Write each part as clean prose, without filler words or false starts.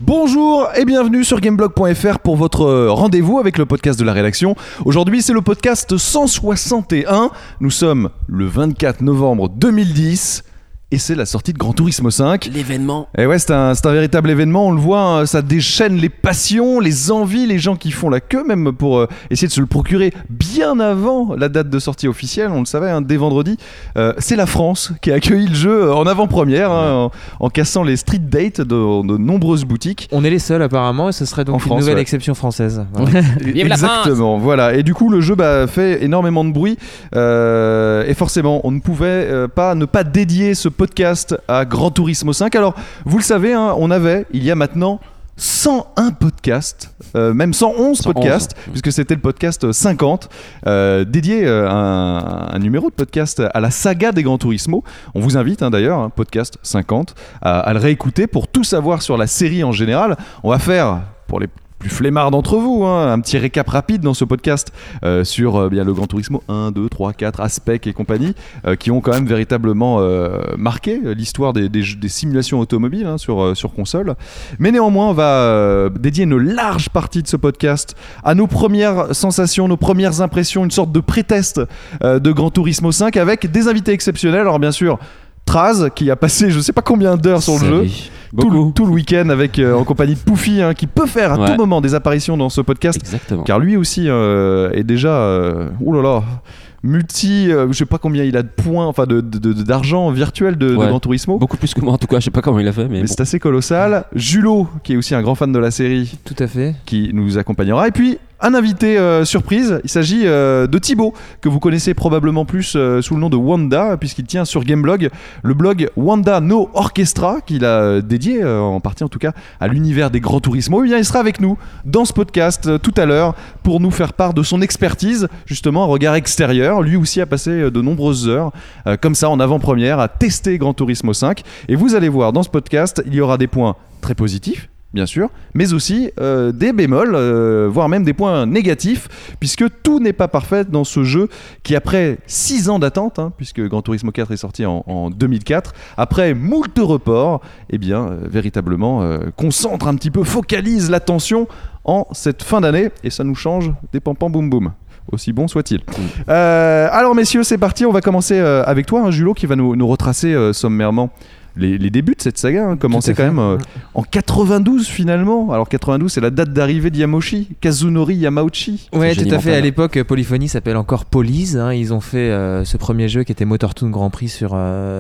Bonjour et bienvenue sur Gameblog.fr pour votre rendez-vous avec le podcast de la rédaction. Aujourd'hui, c'est le podcast 161. Nous sommes le 24 novembre 2010. Et c'est la sortie de Gran Turismo 5. L'événement. Et ouais, c'est un véritable événement, on le voit, hein, ça déchaîne les passions, les envies, les gens qui font la queue même pour essayer de se le procurer bien avant la date de sortie officielle, on le savait, hein, dès vendredi. C'est la France qui a accueilli le jeu en avant-première, hein, en cassant les street dates de nombreuses boutiques. On est les seuls apparemment, et ce serait donc une nouvelle exception française. Voilà. Exactement, voilà. Et du coup, le jeu fait énormément de bruit, et forcément, on ne pouvait ne pas dédier ce podcast à Gran Turismo 5. Alors, vous le savez, hein, on avait, il y a maintenant 101 podcasts, même 111 podcasts, puisque c'était le podcast 50, dédié un numéro de podcast à la saga des Gran Turismo. On vous invite d'ailleurs, hein, podcast 50, à le réécouter pour tout savoir sur la série en général. On va faire, pour les plus flemmards d'entre vous, hein, un petit récap rapide dans ce podcast sur bien le Gran Turismo 1, 2, 3, 4, Aspect et compagnie, qui ont quand même véritablement marqué l'histoire des simulations automobiles, hein, sur console. Mais néanmoins, on va dédier une large partie de ce podcast à nos premières sensations, nos premières impressions, une sorte de pré-test de Gran Turismo 5 avec des invités exceptionnels. Alors bien sûr, Traz, qui a passé je sais pas combien d'heures sur le jeu, tout le week-end avec en compagnie de Poufy, hein, qui peut faire à tout moment des apparitions dans ce podcast. Exactement. Car lui aussi est déjà multi, je sais pas combien il a de points, enfin d'argent virtuel de Gran Turismo. Beaucoup plus que moi en tout cas, je sais pas comment il a fait, mais bon. C'est assez colossal. Julot, qui est aussi un grand fan de la série, tout à fait, qui nous accompagnera. Et puis un invité surprise, il s'agit de Thibaut, que vous connaissez probablement plus sous le nom de Wanda, puisqu'il tient sur Gameblog le blog Wanda No Orchestra, qu'il a dédié, en partie en tout cas, à l'univers des Gran Turismo. Et bien, il sera avec nous dans ce podcast tout à l'heure pour nous faire part de son expertise, justement, un regard extérieur. Lui aussi a passé de nombreuses heures, comme ça, en avant-première, à tester Gran Turismo 5. Et vous allez voir, dans ce podcast, il y aura des points très positifs, bien sûr, mais aussi des bémols, voire même des points négatifs, puisque tout n'est pas parfait dans ce jeu qui, après 6 ans d'attente, hein, puisque Gran Turismo 4 est sorti en 2004, après moult reports, eh bien, véritablement, concentre un petit peu, focalise l'attention en cette fin d'année, et ça nous change des pam-pam boum boum. Aussi bon soit-il. Alors messieurs, c'est parti, on va commencer avec toi, hein, Julot, qui va nous retracer sommairement les débuts de cette saga, hein, commencé quand même en 92 finalement. Alors 92, c'est la date d'arrivée de Kazunori Yamauchi. Ouais, tout à fait. À l'époque, Polyphony s'appelle encore Police. Hein. Ils ont fait ce premier jeu qui était Motor Toon Grand Prix sur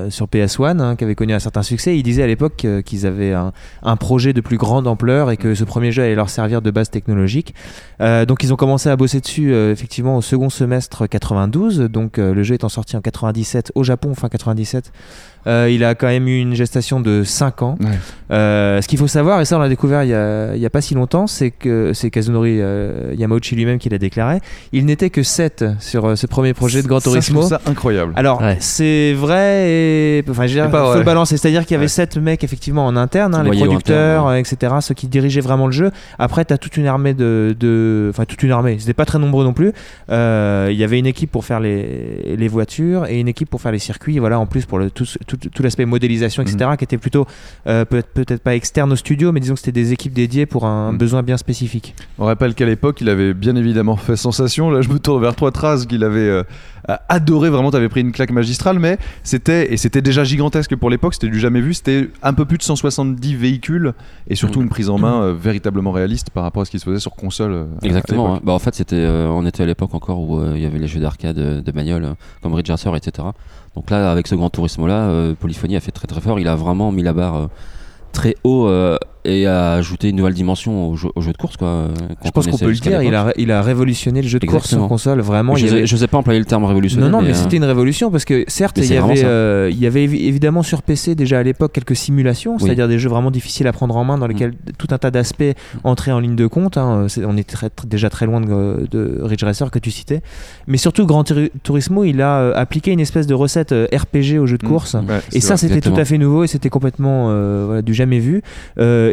PS1, hein, qui avait connu un certain succès. Ils disaient à l'époque qu'ils avaient un projet de plus grande ampleur et que ce premier jeu allait leur servir de base technologique. Donc ils ont commencé à bosser dessus effectivement au second semestre 92. Donc le jeu étant sorti en 97 au Japon, fin 97. Il a quand même eu une gestation de 5 ans. Ouais. Ce qu'il faut savoir, et ça on l'a découvert il y a pas si longtemps, c'est que c'est Kazunori Yamauchi lui-même qui l'a déclaré. Il n'était que 7 sur ce premier projet de Gran Turismo. Je trouve ça incroyable. Alors c'est vrai, et enfin il faut balancer, c'est-à-dire qu'il y avait 7 mecs effectivement en interne, hein, les producteurs, etc., ceux qui dirigeaient vraiment le jeu. Après t'as toute une armée enfin toute une armée, c'était pas très nombreux non plus. Il y avait une équipe pour faire les voitures et une équipe pour faire les circuits, voilà, en plus pour tout l'aspect modélisation, etc., qui était plutôt peut-être pas externe au studio, mais disons que c'était des équipes dédiées pour un besoin bien spécifique. On rappelle qu'à l'époque, il avait bien évidemment fait sensation. Là, je me tourne vers toi, Traz, qu'il avait adoré, vraiment, t'avais pris une claque magistrale, mais c'était déjà gigantesque pour l'époque, c'était du jamais vu, c'était un peu plus de 170 véhicules et surtout une prise en main véritablement réaliste par rapport à ce qui se faisait sur console. Exactement, hein. Bah, en fait, on était à l'époque encore où il y avait les jeux d'arcade de bagnole comme Ridge Racer, etc. Donc là, avec ce Gran Turismo là, Polyphony a fait très très fort. Il a vraiment mis la barre très haut et a ajouté une nouvelle dimension au jeu de course, quoi. Je pense qu'on peut le dire, il a révolutionné le jeu de course sur console, vraiment. Je sais pas employer le terme révolutionnaire. Non, mais c'était une révolution parce que certes, il y avait évidemment sur PC déjà à l'époque quelques simulations, c'est-à-dire des jeux vraiment difficiles à prendre en main dans lesquels tout un tas d'aspects entraient en ligne de compte. Hein. On est déjà très loin de Ridge Racer que tu citais, mais surtout Gran Turismo, il a appliqué une espèce de recette RPG au jeu de course, et ça c'était tout à fait nouveau et c'était complètement du jamais vu.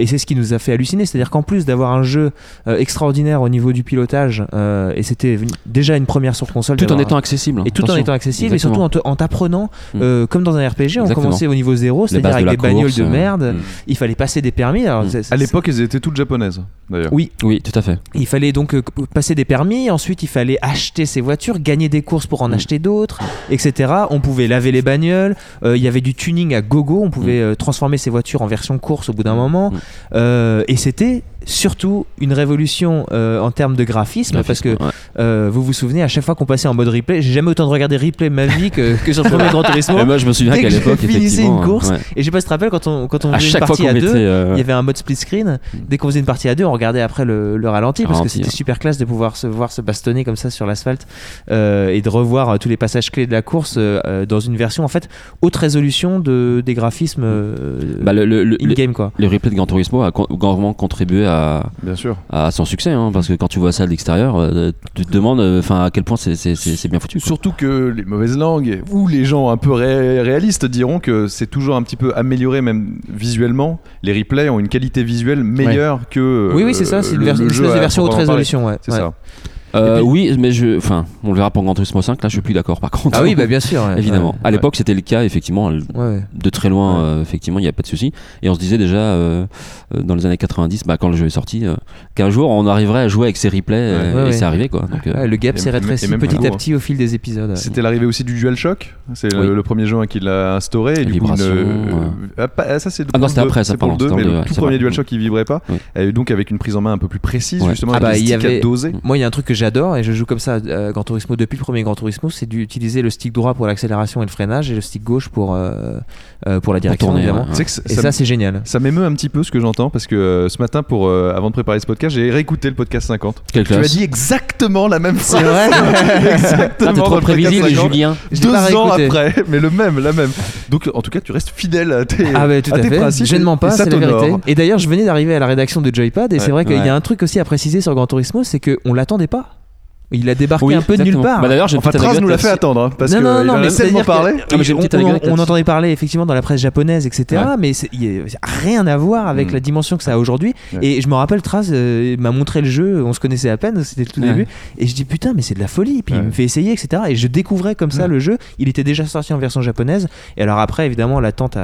et c'est ce qui nous a fait halluciner, c'est-à-dire qu'en plus d'avoir un jeu extraordinaire au niveau du pilotage, et c'était déjà une première sur console, tout en étant accessible, et tout en étant accessible, et surtout en t'apprenant comme dans un RPG. On commençait au niveau 0, c'est-à-dire avec des bagnoles de merde. Il fallait passer des permis. Alors, à l'époque, elles étaient toutes japonaises, d'ailleurs. Oui, tout à fait. Il fallait donc passer des permis. Ensuite, il fallait acheter ses voitures, gagner des courses pour en acheter d'autres, etc. On pouvait laver les bagnoles. Il y avait du tuning à gogo. On pouvait transformer ses voitures en version course au bout d'un moment. Et c'était surtout une révolution en termes de graphisme, parce que vous vous souvenez, à chaque fois qu'on passait en mode replay, j'ai jamais autant de regardé replay de ma vie que sur le premier Gran Turismo. Et moi je me souviens qu'à l'époque effectivement une course, et je sais pas si tu te rappelles quand on faisait une partie à deux, il y avait un mode split screen. Dès qu'on faisait une partie à deux, on regardait après le ralenti, parce que c'était super classe de pouvoir se bastonner comme ça sur l'asphalte, et de revoir tous les passages clés de la course dans une version en fait haute résolution des graphismes in-game, quoi. Le replay de Gran Turismo a grandement contribué bien sûr, à son succès, hein, parce que quand tu vois ça de l'extérieur, tu te demandes à quel point c'est bien foutu, quoi. Surtout que les mauvaises langues ou les gens un peu réalistes diront que c'est toujours un petit peu amélioré, même visuellement. Les replays ont une qualité visuelle meilleure que oui c'est ça, c'est une version haute résolution, c'est ça. Oui, mais on le verra pour Gran Turismo 5. Là, je suis plus d'accord. Par contre, ah oui, bien sûr, évidemment. À l'époque, c'était le cas, effectivement, de très loin. Effectivement, il n'y a pas de souci. Et on se disait déjà dans les années 90, quand le jeu est sorti, qu'un jour on arriverait à jouer avec ces replays, et c'est arrivé, quoi. Donc, le gap s'est rétréci petit à petit au fil des épisodes. C'était l'arrivée aussi du DualShock. C'est le premier jeu qui l'a instauré. Et du coup, ça c'est non, c'était après, ça, pour le 2, mais le tout premier DualShock qui vibrait pas. Et donc avec une prise en main un peu plus précise, justement, avec des sticks à doser. Moi, il y a un truc que j'adore, et je joue comme ça à Gran Turismo depuis le premier Gran Turismo, c'est d'utiliser le stick droit pour l'accélération et le freinage, et le stick gauche pour la direction, tourner, évidemment. Et ça c'est génial. Ça m'émeut un petit peu ce que j'entends, parce que ce matin, avant de préparer ce podcast, j'ai réécouté le podcast 50. Tu as dit exactement la même chose. C'est vrai. Exactement. T'es trop prévisible, Julien. 2 ans après, mais la même. Donc en tout cas, tu restes fidèle à tes principes. Je ne mens pas, c'est la vérité. Et d'ailleurs, je venais d'arriver à la rédaction de Joypad, et c'est vrai qu'il y a un truc aussi à préciser sur Gran Turismo, c'est qu'on l'attendait pas. Il a débarqué un peu de nulle part. D'ailleurs, Traz nous l'a fait attendre, parce qu'il en a tellement parlé. On entendait parler effectivement dans la presse japonaise, etc. Mais il n'a rien à voir avec la dimension que ça a aujourd'hui. Et je me rappelle, Traz m'a montré le jeu, on se connaissait à peine, c'était le tout début. Et je dis putain, mais c'est de la folie. Et puis il me fait essayer, etc. Et je découvrais comme ça le jeu. Il était déjà sorti en version japonaise. Et alors après, évidemment, l'attente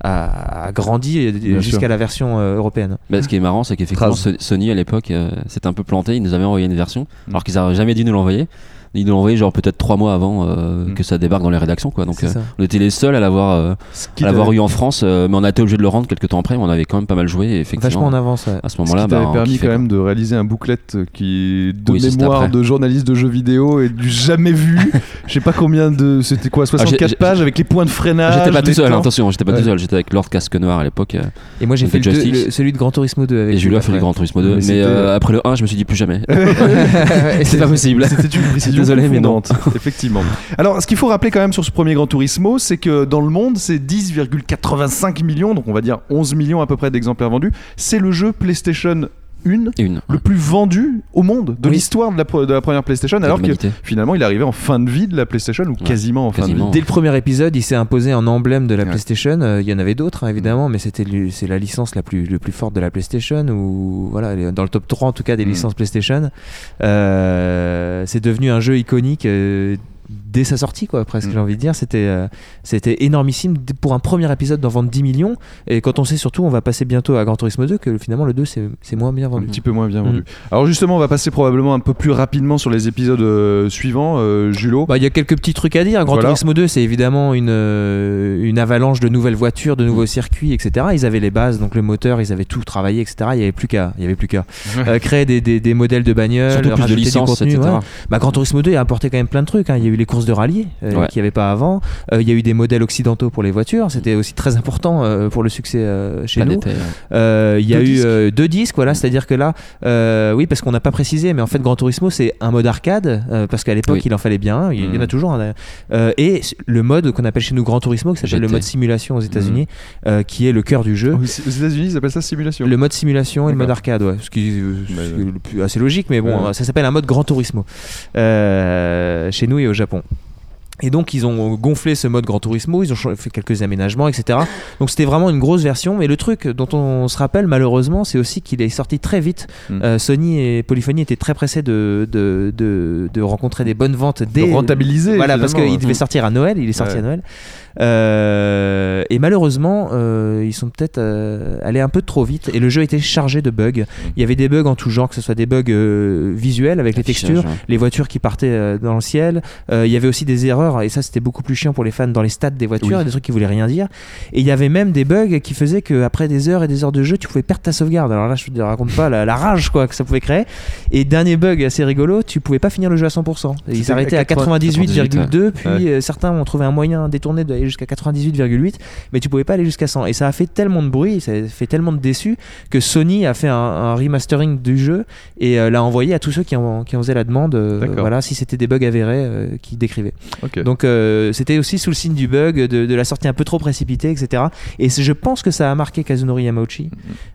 a grandi jusqu'à la version européenne. Ce qui est marrant, c'est qu'effectivement, Sony à l'époque s'était un peu planté. Ils nous avaient envoyé une version, alors qu'ils n'avaient jamais dû nous l'envoyer. Ils nous l'ont envoyé genre peut-être 3 mois avant que ça débarque dans les rédactions, quoi. Donc on était les seuls à l'avoir eu en France, mais on a été obligé de le rendre quelques temps après. On avait quand même pas mal joué, et effectivement. Vachement en avance. À ce moment-là, ça t'avait permis quand même de réaliser un booklet de mémoire de journaliste de jeux vidéo et du jamais vu. Je sais pas combien c'était quoi, 64 pages avec les points de freinage. J'étais pas tout seul, attention, j'étais pas tout seul. J'étais avec Lord Casque Noir à l'époque. Et moi j'ai fait celui de Gran Turismo 2 avec. Et Julien a fait le Gran Turismo 2, mais après le 1, je me suis dit plus jamais. C'est pas possible. C'était une précision. Désolé, mais non. Effectivement. Alors, ce qu'il faut rappeler quand même sur ce premier Gran Turismo, c'est que dans le monde, c'est 10,85 millions, donc on va dire 11 millions à peu près d'exemplaires vendus. C'est le jeu PlayStation 1 le plus vendu au monde de l'histoire de la première PlayStation, alors que finalement il est arrivé en fin de vie de la PlayStation, ou quasiment en fin de vie. Dès le premier épisode, il s'est imposé en emblème de la PlayStation. Il y en avait d'autres, évidemment, mais c'est la licence la plus forte de la PlayStation, ou voilà, dans le top 3 en tout cas des licences PlayStation. C'est devenu un jeu iconique dès sa sortie, quoi, presque, j'ai envie de dire. C'était énormissime pour un premier épisode d'en vendre 10 millions. Et quand on sait surtout, on va passer bientôt à Gran Turismo 2, que finalement le 2 c'est moins bien vendu. Un petit peu moins bien vendu. Alors justement, on va passer probablement un peu plus rapidement sur les épisodes suivants. Julo, il y a quelques petits trucs à dire. Gran Turismo 2, c'est évidemment une avalanche de nouvelles voitures, de nouveaux circuits, etc. Ils avaient les bases, donc le moteur, ils avaient tout travaillé, etc. Il n'y avait plus qu'à créer des modèles de bagnoles, surtout plus de licences, etc. Gran Turismo 2 a apporté quand même plein de trucs. Il y a eu les courses de rallye qu'il n'y avait pas avant. Il y a eu des modèles occidentaux pour les voitures. C'était aussi très important pour le succès chez nous. Il y a eu 2 disques, voilà, c'est-à-dire que là, oui, parce qu'on n'a pas précisé, mais en fait, Gran Turismo, c'est un mode arcade, parce qu'à l'époque, il en fallait bien. Il y en a toujours. Et le mode qu'on appelle chez nous Gran Turismo, qui s'appelle le mode simulation aux États-Unis, qui est le cœur du jeu. Aux États-Unis, ils appellent ça simulation. Le mode simulation et le mode arcade, ce qui est assez logique, mais bon, ça s'appelle un mode Gran Turismo chez nous et au Japon. Et donc ils ont gonflé ce mode Gran Turismo, ils ont fait quelques aménagements, etc. Donc c'était vraiment une grosse version. Mais le truc dont on se rappelle malheureusement, c'est aussi qu'il est sorti très vite. Sony et Polyphony étaient très pressés de rencontrer des bonnes ventes, de rentabiliser. Voilà, parce qu'il devait sortir à Noël, il est sorti à Noël. Et malheureusement, ils sont peut-être allés un peu trop vite et le jeu était chargé de bugs. Il y avait des bugs en tout genre, que ce soit des bugs visuels avec les textures, les voitures qui partaient dans le ciel. Il y avait aussi des erreurs et ça c'était beaucoup plus chiant pour les fans dans les stats des voitures, des trucs qui voulaient rien dire. Et il y avait même des bugs qui faisaient qu'après des heures et des heures de jeu, tu pouvais perdre ta sauvegarde. Alors là, je te raconte pas la rage quoi que ça pouvait créer. Et dernier bug assez rigolo, tu pouvais pas finir le jeu à 100%. Il s'arrêtait à 98,2 puis certains ont trouvé un moyen détourné d'aller jusqu'à 98,8, mais tu pouvais pas aller jusqu'à 100. Et ça a fait tellement de bruit, ça a fait tellement de déçus que Sony a fait un remastering du jeu et l'a envoyé à tous ceux qui en faisaient la demande. Voilà, si c'était des bugs avérés qui décrivaient. Donc c'était aussi sous le signe du bug, de la sortie un peu trop précipitée, etc. Et je pense que ça a marqué Kazunori Yamauchi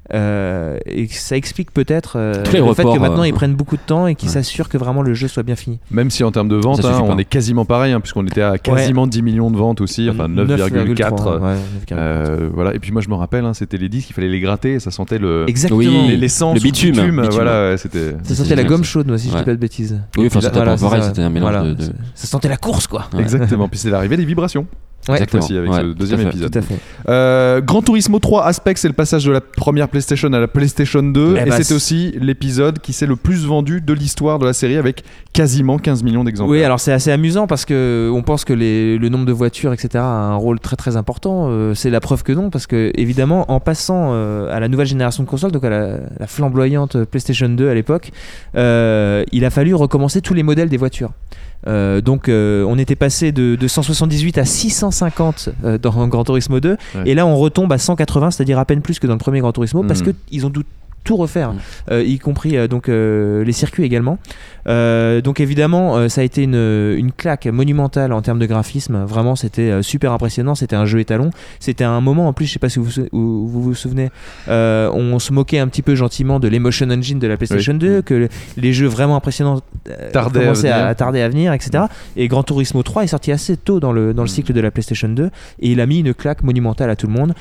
et ça explique peut-être le fait que maintenant ils prennent beaucoup de temps et qu'ils s'assurent que vraiment le jeu soit bien fini. Même si en termes de vente, on est quasiment pareil, puisqu'on était à quasiment 10 millions de ventes aussi, enfin 9,4. Voilà. Et puis moi je me rappelle, c'était les disques, il fallait les gratter et ça sentait l'essence, le bitume. Voilà, ça sentait la gomme chaude, moi, si je dis pas de bêtises. Oui, enfin c'était pas pareil, c'était un mélange de... Ça sentait la course, quoi. Exactement. Puis c'est l'arrivée des vibrations. Aussi avec ce deuxième épisode. Tout à fait. Gran Turismo 3 Aspect, c'est le passage de la première PlayStation à la PlayStation 2 et c'était aussi l'épisode qui s'est le plus vendu de l'histoire de la série avec quasiment 15 millions d'exemplaires. Oui, alors c'est assez amusant parce que on pense que le nombre de voitures, etc., a un rôle très très important. C'est la preuve que non, parce que évidemment en passant à la nouvelle génération de consoles, donc à la flamboyante PlayStation 2 à l'époque, il a fallu recommencer tous les modèles des voitures. Donc on était passé de 178 à 650 dans Gran Turismo 2 et là on retombe à 180, c'est-à-dire à peine plus que dans le premier Gran Turismo parce qu'ils ont tout refaire, y compris donc les circuits également. Donc évidemment ça a été une claque monumentale en termes de graphisme. Vraiment c'était super impressionnant, c'était un jeu étalon. C'était un moment en plus, je sais pas si vous vous souvenez, on se moquait un petit peu gentiment de l'Emotion Engine de la PlayStation 2, que les jeux vraiment impressionnants commençaient à tarder à venir, etc. Et Gran Turismo 3 est sorti assez tôt dans le cycle de la PlayStation 2 et il a mis une claque monumentale à tout le monde.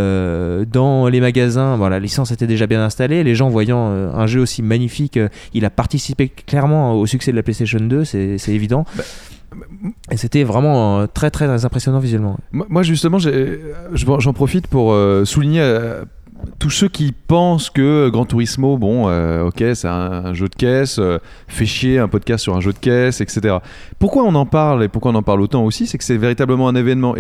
Dans les magasins, la licence était déjà bien installée. Les gens voyant un jeu aussi magnifique, il a participé clairement au succès de la PlayStation 2, c'est évident. Et c'était vraiment très très impressionnant visuellement. Moi justement, j'en profite pour souligner tous ceux qui pensent que Gran Turismo, ok, c'est un jeu de caisse, fait chier un podcast sur un jeu de caisse, etc. Pourquoi on en parle et pourquoi on en parle autant aussi, c'est que c'est véritablement un événement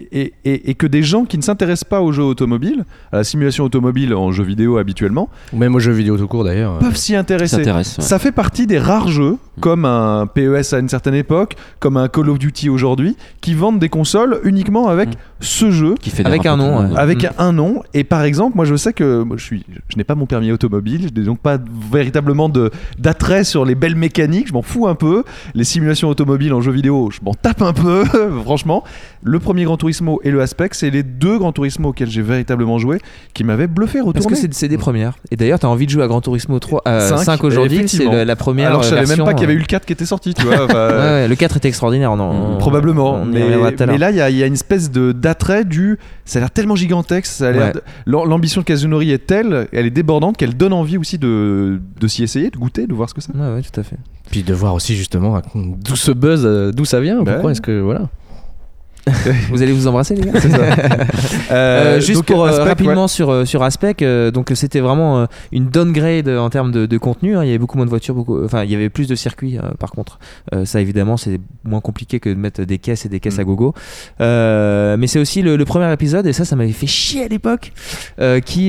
et que des gens qui ne s'intéressent pas aux jeux automobiles, à la simulation automobile en jeu vidéo habituellement, ou même aux jeux vidéo tout court d'ailleurs, peuvent s'y intéresser. Ça fait partie des rares jeux, comme un PES à une certaine époque, comme un Call of Duty aujourd'hui, qui vendent des consoles uniquement avec ce jeu, qui fait avec un nom, avec un nom. Et par exemple, moi je sais que je n'ai pas mon permis automobile, je n'ai donc pas véritablement d'attrait sur les belles mécaniques, je m'en fous un peu. Les simulations automobiles en jeu vidéo, je m'en tape un peu, franchement. Le premier Gran Turismo et le Aspect, c'est les deux Gran Turismo auxquels j'ai véritablement joué, qui m'avaient bluffé, retourné. Parce que c'est des premières. Et d'ailleurs, tu as envie de jouer à Gran Turismo 5 aujourd'hui, c'est la première. Alors je savais version, même pas qu'il y avait eu le 4 qui était sorti, tu vois. Le 4 était extraordinaire. Probablement. Mais là, il y a une espèce d'attrait ça a l'air tellement gigantesque, ça a l'air l'ambition de Kazunori est telle, elle est débordante qu'elle donne envie aussi de s'y essayer, de goûter, de voir ce que c'est. Ouais, tout à fait. Puis de voir aussi justement d'où ce buzz, d'où ça vient, pourquoi est-ce que voilà. Vous allez vous embrasser, les gars. C'est ça. Juste donc, pour Aspect, rapidement sur Aspect, donc c'était vraiment une downgrade en termes de contenu. Il y avait beaucoup moins de voitures, il y avait plus de circuits. Par contre, ça évidemment c'est moins compliqué que de mettre des caisses et des caisses à gogo. Mais c'est aussi le premier épisode, et ça m'avait fait chier à l'époque, qui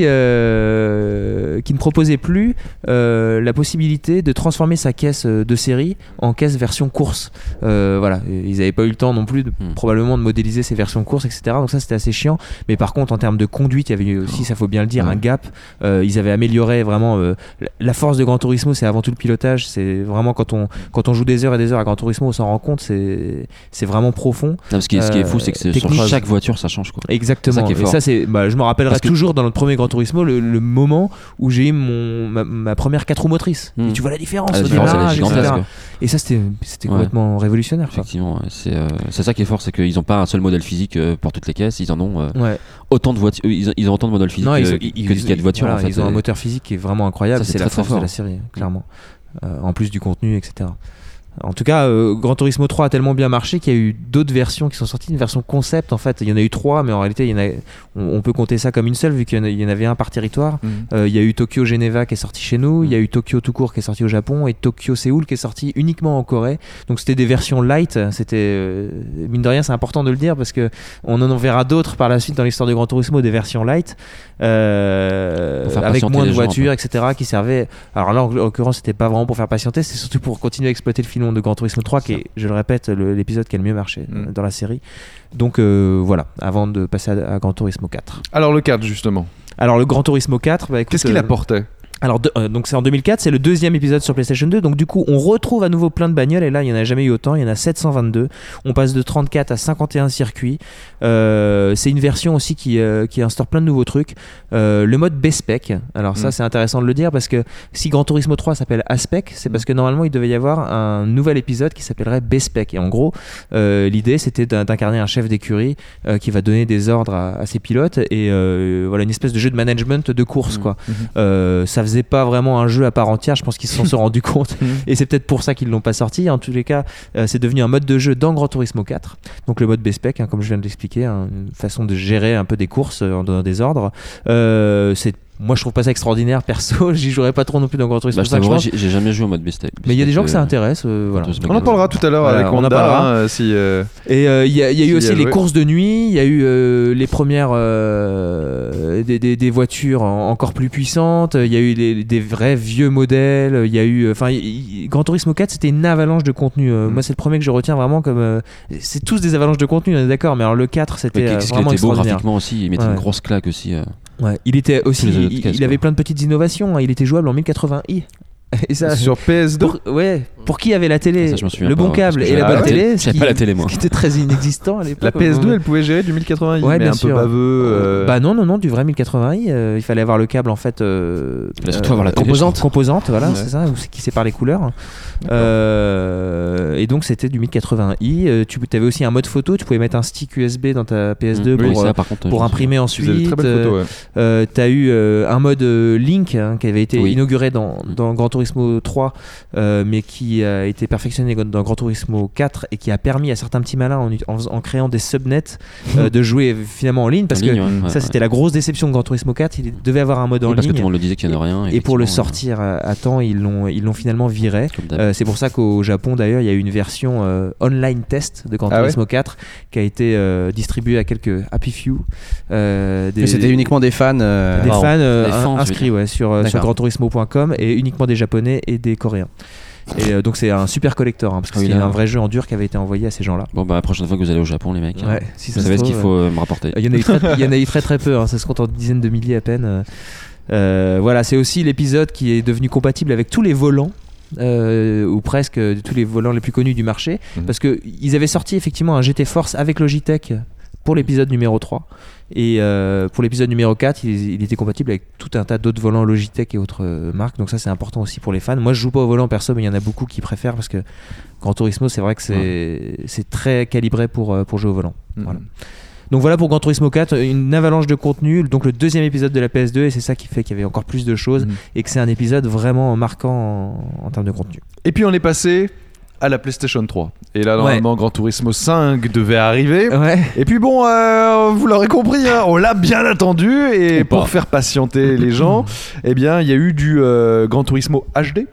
ne proposait plus la possibilité de transformer sa caisse de série en caisse version course. Voilà, ils n'avaient pas eu le temps non plus probablement de modéliser ses versions de course, etc. Donc ça c'était assez chiant. Mais par contre en termes de conduite, il y avait eu aussi, ça faut bien le dire, un gap. Ils avaient amélioré vraiment la force de Gran Turismo, c'est avant tout le pilotage. C'est vraiment quand on joue des heures et des heures à Gran Turismo, on s'en rend compte, c'est vraiment profond. Non, ce qui est fou, c'est que sur chaque voiture ça change quoi. Exactement. Et ça c'est, je me rappellerai toujours dans notre premier Gran Turismo le moment où j'ai eu ma première 4 roues motrices. Et tu vois la différence au démarrage, etc. Et ça c'était complètement révolutionnaire. Effectivement, c'est ça qui est fort, c'est qu'ils n'ont pas un seul modèle physique pour toutes les caisses, ils en ont autant de voitures, ils ont autant de modèles physiques que qu'il y a de voitures. Voilà, en fait, ils ont un moteur physique qui est vraiment incroyable, ça, c'est la force de la série, clairement. En plus du contenu, etc. En tout cas, Gran Turismo 3 a tellement bien marché qu'il y a eu d'autres versions qui sont sorties, une version concept en fait. Il y en a eu 3, mais en réalité, on peut compter ça comme une seule vu qu'il y en avait un par territoire. Il y a eu Tokyo Geneva qui est sorti chez nous, il y a eu Tokyo tout court qui est sorti au Japon et Tokyo Séoul qui est sorti uniquement en Corée. Donc c'était des versions light. C'était mine de rien, c'est important de le dire parce que on en verra d'autres par la suite dans l'histoire de Gran Turismo, des versions light avec moins de voitures, etc. qui servaient. Alors là, en l'occurrence, c'était pas vraiment pour faire patienter, c'est surtout pour continuer à exploiter le filon de Gran Turismo 3 qui est, je le répète, l'épisode qui a le mieux marché dans la série. Donc voilà, avant de passer à Gran Turismo 4. Alors le 4 justement. Alors le Gran Turismo 4, écoute, qu'est-ce qu'il apportait? Alors donc c'est en 2004, c'est le deuxième épisode sur PlayStation 2, donc du coup on retrouve à nouveau plein de bagnoles et là il n'y en a jamais eu autant, il y en a 722, on passe de 34 à 51 circuits, c'est une version aussi qui instaure plein de nouveaux trucs, le mode B-Spec, alors ça c'est intéressant de le dire parce que si Gran Turismo 3 s'appelle A-Spec, c'est parce que normalement il devait y avoir un nouvel épisode qui s'appellerait B-Spec et en gros l'idée c'était d'incarner un chef d'écurie qui va donner des ordres à ses pilotes et voilà une espèce de jeu de management de course quoi. Ça faisait pas vraiment un jeu à part entière, je pense qu'ils se sont rendus compte et c'est peut-être pour ça qu'ils l'ont pas sorti. En tous les cas, c'est devenu un mode de jeu dans Gran Turismo 4, donc le mode B-Spec, comme je viens de l'expliquer, une façon de gérer un peu des courses en donnant des ordres. Moi je trouve pas ça extraordinaire perso, j'y jouerais pas trop non plus dans Gran Turismo 5. J'ai jamais joué au mode B-Spec. Mais il y a des gens que ça intéresse. Voilà. On en parlera tout à l'heure avec Wanda. Et il y a eu aussi les courses de nuit, il y a eu les premières des voitures encore plus puissantes, il y a eu des vrais vieux modèles, il y a eu Gran Turismo 4 c'était une avalanche de contenu. Moi c'est le premier que je retiens vraiment comme c'est tous des avalanches de contenu, on est d'accord, mais alors le 4 c'était vraiment extraordinaire. Graphiquement aussi, il mettait une grosse claque aussi. Ouais, il était aussi, il avait plein de petites innovations. Il était jouable en 1080i. Et ça, sur PS2 pour qui avait la télé, ça, le bon câble et la bonne télé, j'avais pas la télé moi. Ce qui était très inexistant à l'époque. La PS2 elle pouvait gérer du 1080i, mais un peu baveux. Bah non, du vrai 1080i. Il fallait avoir le câble en fait. Surtout avoir la composante, voilà, c'est ça, qui sépare les couleurs. Et donc c'était du 1080i. Tu avais aussi un mode photo, tu pouvais mettre un stick USB dans ta PS2 pour imprimer ensuite. T'as eu un mode Link qui avait été inauguré dans Gran Turismo 3 mais qui a été perfectionné dans Gran Turismo 4 et qui a permis à certains petits malins en créant des subnets de jouer finalement en ligne parce que ça c'était la grosse déception de Gran Turismo 4, il devait avoir un mode en ligne parce que tout le monde le disait qu'il n'y en a rien et pour le sortir à temps ils l'ont finalement viré. C'est pour ça qu'au Japon d'ailleurs il y a eu une version online test de Gran Turismo 4 qui a été distribuée à quelques happy few et c'était uniquement des fans inscrits sur granturismo.com et uniquement des japonais et des coréens. Et donc c'est un super collector parce que c'est un vrai jeu en dur qui avait été envoyé à ces gens-là. Bon la prochaine fois que vous allez au Japon les mecs, si vous savez ce qu'il faut me rapporter. Il y en a eu très peu, ça se compte en dizaines de milliers à peine. Voilà, c'est aussi l'épisode qui est devenu compatible avec tous les volants. Ou presque tous les volants les plus connus du marché parce qu'ils avaient sorti effectivement un GT Force avec Logitech pour l'épisode numéro 3 et pour l'épisode numéro 4 il était compatible avec tout un tas d'autres volants Logitech et autres marques, donc ça c'est important aussi pour les fans. Moi je joue pas au volant perso mais il y en a beaucoup qui préfèrent parce que Gran Turismo c'est vrai que c'est très calibré pour jouer au volant. Voilà. Donc voilà pour Gran Turismo 4, une avalanche de contenu, donc le deuxième épisode de la PS2 et c'est ça qui fait qu'il y avait encore plus de choses et que c'est un épisode vraiment marquant en termes de contenu. Et puis on est passé à la PlayStation 3 et là normalement Gran Turismo 5 devait arriver et puis bon vous l'aurez compris on l'a bien attendu et pour faire patienter les gens il y a eu du Gran Turismo HD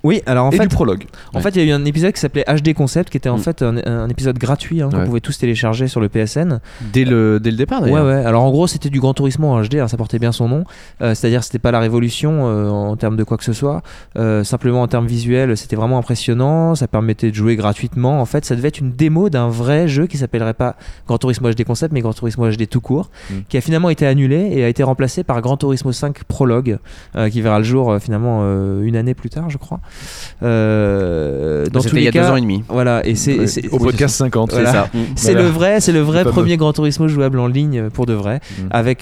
Oui, alors en et fait, du prologue. En fait, il y a eu un épisode qui s'appelait HD Concept, qui était en fait un épisode gratuit qu'on pouvait tous télécharger sur le PSN. Dès le départ, d'ailleurs. Ouais. Alors en gros, c'était du Gran Turismo en HD, ça portait bien son nom. C'est-à-dire, c'était pas la révolution en termes de quoi que ce soit. Simplement en termes visuels, c'était vraiment impressionnant. Ça permettait de jouer gratuitement. En fait, ça devait être une démo d'un vrai jeu qui s'appellerait pas Gran Turismo HD Concept, mais Gran Turismo HD tout court, qui a finalement été annulé et a été remplacé par Gran Turismo 5 Prologue, qui verra le jour finalement une année plus tard, je crois. Dans tous C'était les il y a cas, 2 ans et demi. Voilà, et c'est Au podcast 50, voilà. c'est ça. C'est le vrai fameux. premier Gran Turismo jouable en ligne pour de vrai, avec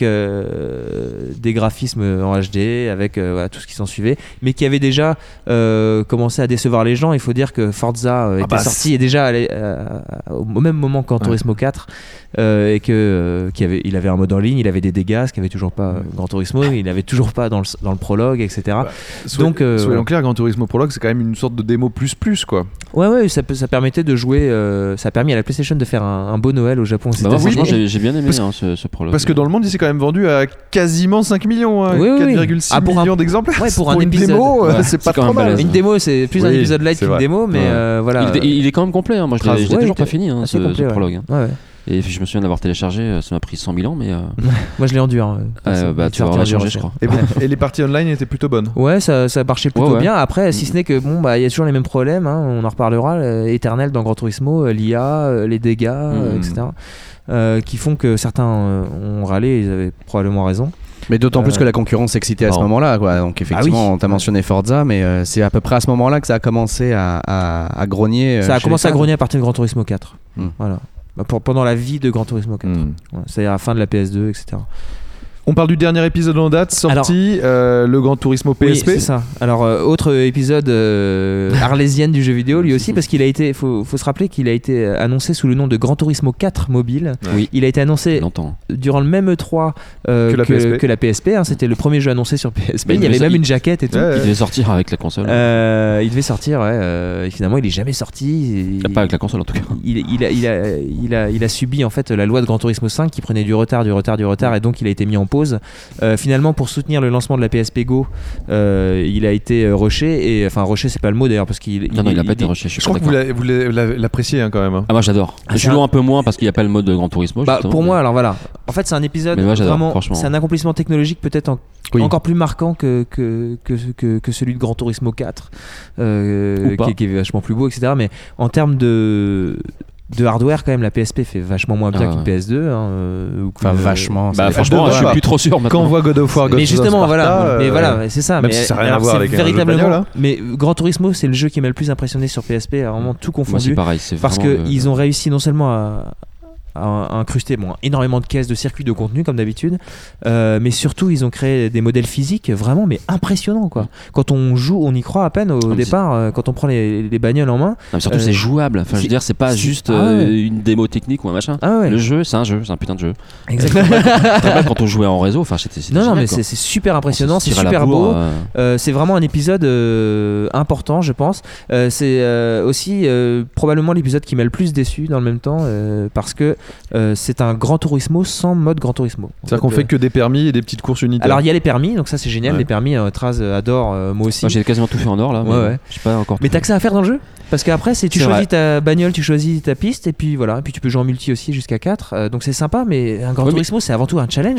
des graphismes en HD, avec tout ce qui s'en suivait, mais qui avait déjà commencé à décevoir les gens. Il faut dire que Forza était sorti et déjà au même moment que Gran Turismo 4, et qu'il avait un mode en ligne, il avait des dégâts, ce qu'il avait toujours pas Gran Turismo, il avait toujours pas dans le prologue, etc. Donc soyons clairs, Gran Turismo Prologue, c'est quand même une sorte de démo plus quoi. Ouais, ça permettait de jouer. Ça a permis à la PlayStation de faire un beau Noël au Japon. Franchement, j'ai bien aimé ce prologue. Parce que dans le monde, il s'est quand même vendu à quasiment 5 millions, 4,6 millions d'exemplaires. Ouais, pour un une épisode. démo, c'est pas trop mal. Une démo, c'est plus un épisode light qu'une démo, mais voilà. Il est quand même complet. Moi, je l'ai toujours pas fini, ce prologue. Ouais. Et je me souviens d'avoir téléchargé, ça m'a pris 100 000 ans, mais. Moi je l'ai en dur. Tu vas en changer, je crois. Et les parties online étaient plutôt bonnes. Ouais, ça marchait plutôt bien. Après, si ce n'est que il y a toujours les mêmes problèmes, on en reparlera. Éternel dans Gran Turismo, l'IA, les dégâts, etc. Qui font que certains ont râlé, ils avaient probablement raison. Mais d'autant plus que la concurrence s'excitait à ce moment-là, quoi. Donc effectivement, t'as mentionné Forza, mais c'est à peu près à ce moment-là que ça a commencé à grogner. Ça a commencé à grogner à partir de Gran Turismo 4. Voilà. Pendant la vie de Gran Turismo 4. C'est à la fin de la PS2, etc. On parle du dernier épisode en date sorti, le Gran Turismo PSP. Oui, c'est ça. Alors, autre épisode arlésienne du jeu vidéo, lui aussi, parce qu'il a été, faut se rappeler qu'il a été annoncé sous le nom de Gran Turismo 4 mobile. Oui. Il a été annoncé durant le même E3 que la PSP. C'était le premier jeu annoncé sur PSP. Il y avait même une jaquette et tout. Il devait sortir avec la console. Il devait sortir, finalement, il est jamais sorti. Pas avec la console en tout cas. Il a subi en fait la loi de Gran Turismo 5 qui prenait du retard, et donc il a été mis en pause. Finalement, pour soutenir le lancement de la PSP Go, il a été rushé. Et enfin, rushé, c'est pas le mot d'ailleurs, parce qu'il. Non, il a pas été rushé. Je crois que vous l'appréciez quand même. Ah, moi j'adore. Je suis loin un peu moins parce qu'il n'y a pas le mode de Gran Turismo. Pour moi, alors voilà. En fait, c'est un épisode vraiment. C'est un accomplissement technologique peut-être encore plus marquant que celui de Gran Turismo 4, qui est vachement plus beau, etc. Mais en termes de hardware, quand même, la PSP fait vachement moins bien qu'une PS2. Vachement. Franchement, je suis plus trop sûr maintenant. Quand on voit God of War, mais justement, voilà, c'est ça. Même si ça n'a rien à voir avec un jeu de bagnole. Mais Gran Turismo, c'est le jeu qui m'a le plus impressionné sur PSP, vraiment tout confondu. Moi, c'est pareil. Parce qu'ils ont réussi non seulement à incruster énormément de caisses de circuits de contenu comme d'habitude, mais surtout ils ont créé des modèles physiques vraiment impressionnants quoi. Quand on joue, on y croit à peine au départ, quand on prend les bagnoles en main. Non, surtout c'est jouable, enfin je veux dire, c'est pas juste une démo technique ou un machin. Le jeu, c'est un putain de jeu. Exactement. Quand on jouait en réseau, c'était non mais c'est super impressionnant, c'est super beau. C'est vraiment un épisode important, je pense. C'est aussi probablement l'épisode qui m'a le plus déçu dans le même temps, parce que c'est un Gran Turismo sans mode Gran Turismo. C'est-à-dire qu'on fait que des permis et des petites courses unitaires. Alors il y a les permis, donc ça c'est génial, les permis, Traz adore, moi aussi. Moi j'ai quasiment tout fait en or là, mais j'ai pas encore. Mais t'as que ça à faire dans le jeu. Parce qu'après, tu choisis ta bagnole, tu choisis ta piste, et puis voilà. Et puis tu peux jouer en multi aussi jusqu'à 4. Donc c'est sympa, mais un Gran Turismo, c'est avant tout un challenge.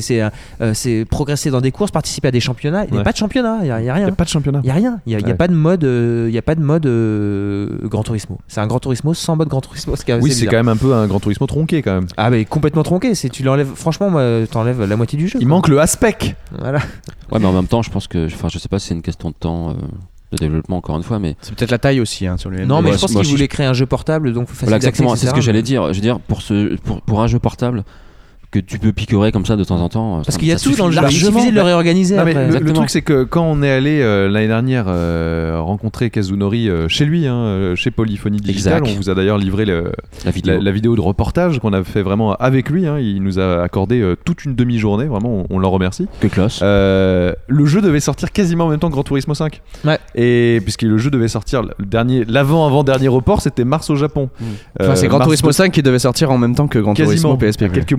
C'est progresser dans des courses, participer à des championnats. Il n'y a pas de championnat, il n'y a rien. Il n'y a pas de championnat. Il n'y a rien. Il n'y a pas de mode, Gran Turismo. C'est un Gran Turismo sans mode Gran Turismo. C'est quand même un peu un Gran Turismo tronqué quand même. Ah, mais complètement tronqué. Tu l'enlèves, franchement, t'enlèves la moitié du jeu. Il manque le aspect. Voilà. Ouais, mais en même temps, je pense que. Enfin, je sais pas si c'est une question de temps. De développement encore une fois, mais c'est peut-être la taille aussi sur le. Non, mais je pense qu'ils voulaient créer un jeu portable, donc facile voilà, exactement, d'accès, c'est ce que j'allais dire. Je veux dire, pour un jeu portable que tu peux picorer comme ça de temps en temps. Parce qu'il y a tout dans le jeu. Il suffisait de le réorganiser. Le truc, c'est que quand on est allé l'année dernière rencontrer Kazunori chez lui, chez Polyphonie Digital, on vous a d'ailleurs livré la vidéo de reportage qu'on a fait vraiment avec lui. Il nous a accordé toute une demi-journée, vraiment, on l'en remercie. Que classe. Le jeu devait sortir quasiment en même temps que Gran Turismo 5. Ouais. Et puisque le jeu devait sortir, l'avant-avant-dernier report, c'était mars au Japon. C'est Gran Turismo 5 qui devait sortir en même temps que Gran Turismo PSP. Quelques mois près.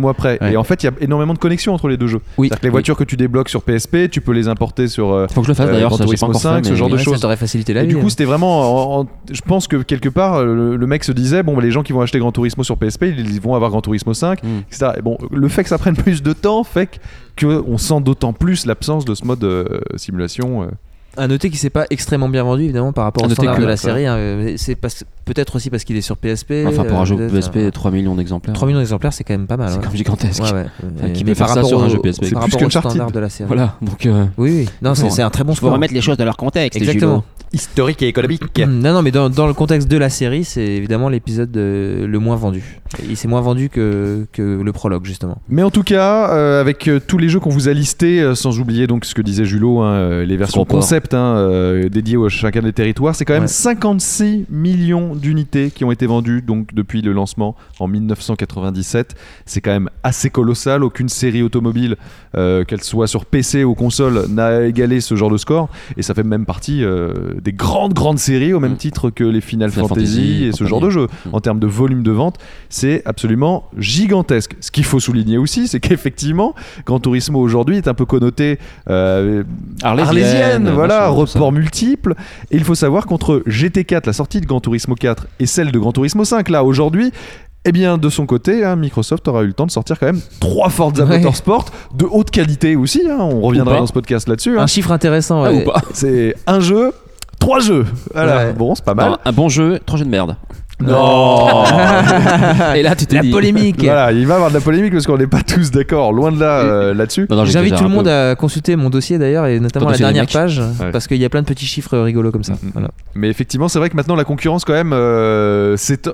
Ouais. Et en fait, il y a énormément de connexions entre les deux jeux. Oui. C'est-à-dire que les voitures que tu débloques sur PSP, tu peux les importer sur Faut que je le fasse d'ailleurs, Gran ça j'ai pas Turismo encore 5, fait, ce mais genre de Ça choses. t'aurait facilité la Et vie. du coup, c'était vraiment. Je pense que quelque part, le mec se disait bon, bah, les gens qui vont acheter Gran Turismo sur PSP, ils vont avoir Gran Turismo 5, etc. Et bon, le fait que ça prenne plus de temps fait qu'on sent d'autant plus l'absence de ce mode simulation. À noter qu'il s'est pas extrêmement bien vendu évidemment par rapport À au noter standard que- de la série. C'est peut-être aussi parce qu'il est sur PSP. Enfin, pour un jeu peut-être, PSP, 3 millions d'exemplaires. 3 millions d'exemplaires, c'est quand même pas mal. C'est ouais. quand même gigantesque. Ouais, ouais. Enfin, qui Mais peut faire par ça rapport sur un au- jeu PSP? C'est par plus rapport au qu'Uncharted. standard de la série. Voilà, donc. Oui. Non, c'est un très bon sport. les choses dans leur contexte. Exactement. Historique et économique. Non, mais dans le contexte de la série, c'est évidemment l'épisode le moins vendu. Il s'est moins vendu que le prologue, justement. Mais en tout cas, avec tous les jeux qu'on vous a listés, sans oublier donc ce que disait Julot, les versions Trop fort. concept dédiées à chacun des territoires, c'est quand même 56 millions d'unités qui ont été vendues donc depuis le lancement en 1997. C'est quand même assez colossal. Aucune série automobile, qu'elle soit sur PC ou console, n'a égalé ce genre de score. Et ça fait même partie des grandes séries au même titre que les Final Fantasy et ce genre de jeu. En termes de volume de vente, c'est absolument gigantesque. Ce qu'il faut souligner aussi, c'est qu'effectivement, Gran Turismo aujourd'hui est un peu connoté arlésienne, voilà, report multiple. Et il faut savoir qu'entre GT4, la sortie de Gran Turismo 4, et celle de Gran Turismo 5, là aujourd'hui, eh bien, de son côté, Microsoft aura eu le temps de sortir quand même 3 Forza Motorsport de haute qualité aussi. On reviendra dans ce podcast là-dessus. Un chiffre intéressant. Ou pas. C'est un jeu, 3 jeux. Voilà. Ouais. Bon, c'est pas mal. Non, un bon jeu, 3 jeux de merde. Non. Et là, tu t'es La dit. polémique. Voilà, il va y avoir de la polémique parce qu'on n'est pas tous d'accord, loin de là là-dessus. Non, J'invite j'exagère tout le un monde peu. à consulter mon dossier d'ailleurs, et notamment Ton la dossier des dernière mecs. page, Ouais. parce qu'il y a plein de petits chiffres rigolos comme ça. Voilà. Mais effectivement, c'est vrai que maintenant la concurrence, quand même, c'est.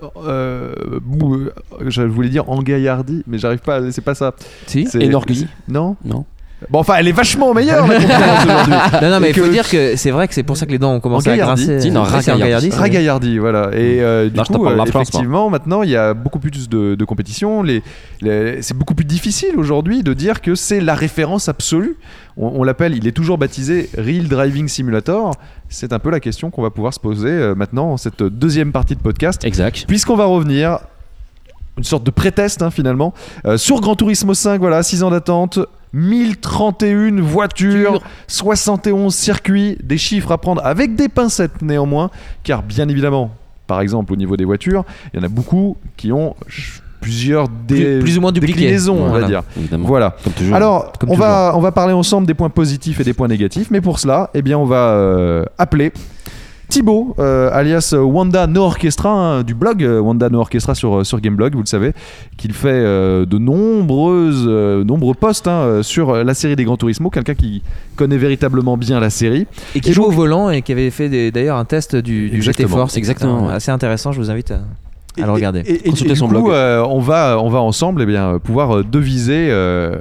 Je voulais dire engaillardi, mais j'arrive pas, c'est pas ça. Si. C'est Énorgueilli. Non. Non. Bon, enfin, elle est vachement meilleure la concurrence aujourd'hui. Non, mais Et il faut que- dire que c'est vrai que c'est pour ça que les dents ont commencé à Engaillardi. grincer. Si, non, Ouais, c'est ragaillardi. engaillardi, c'est- Ragaillardi, voilà. Et du Là, je te coup, parle de la France, effectivement, maintenant, il y a beaucoup plus de compétition. C'est beaucoup plus difficile aujourd'hui de dire que c'est la référence absolue. On l'appelle, il est toujours baptisé Real Driving Simulator. C'est un peu la question qu'on va pouvoir se poser maintenant en cette deuxième partie de podcast. Exact. Puisqu'on va revenir, une sorte de pré-test finalement, sur Gran Turismo 5, voilà, 6 ans d'attente, 1031 voitures, 71 circuits, des chiffres à prendre avec des pincettes néanmoins, car bien évidemment, par exemple au niveau des voitures, il y en a beaucoup qui ont plusieurs plus ou moins dupliqués. déclinaisons, on va Voilà. dire. Évidemment. Voilà. Comme toujours. Alors, Comme on va parler ensemble des points positifs et des points négatifs, mais pour cela, eh bien, on va appeler Thibaut, alias Wanda No Orchestra, du blog Wanda No Orchestra sur Gameblog, vous le savez, qu'il fait de nombreux posts sur la série des Gran Turismo, quelqu'un qui connaît véritablement bien la série. Et qui Et joue donc- au volant et qui avait fait d'ailleurs un test du GT Exactement. Force. Exactement, ouais. Assez intéressant, je vous invite à le regarder. Et Consultez du son coup, blog. on va ensemble pouvoir deviser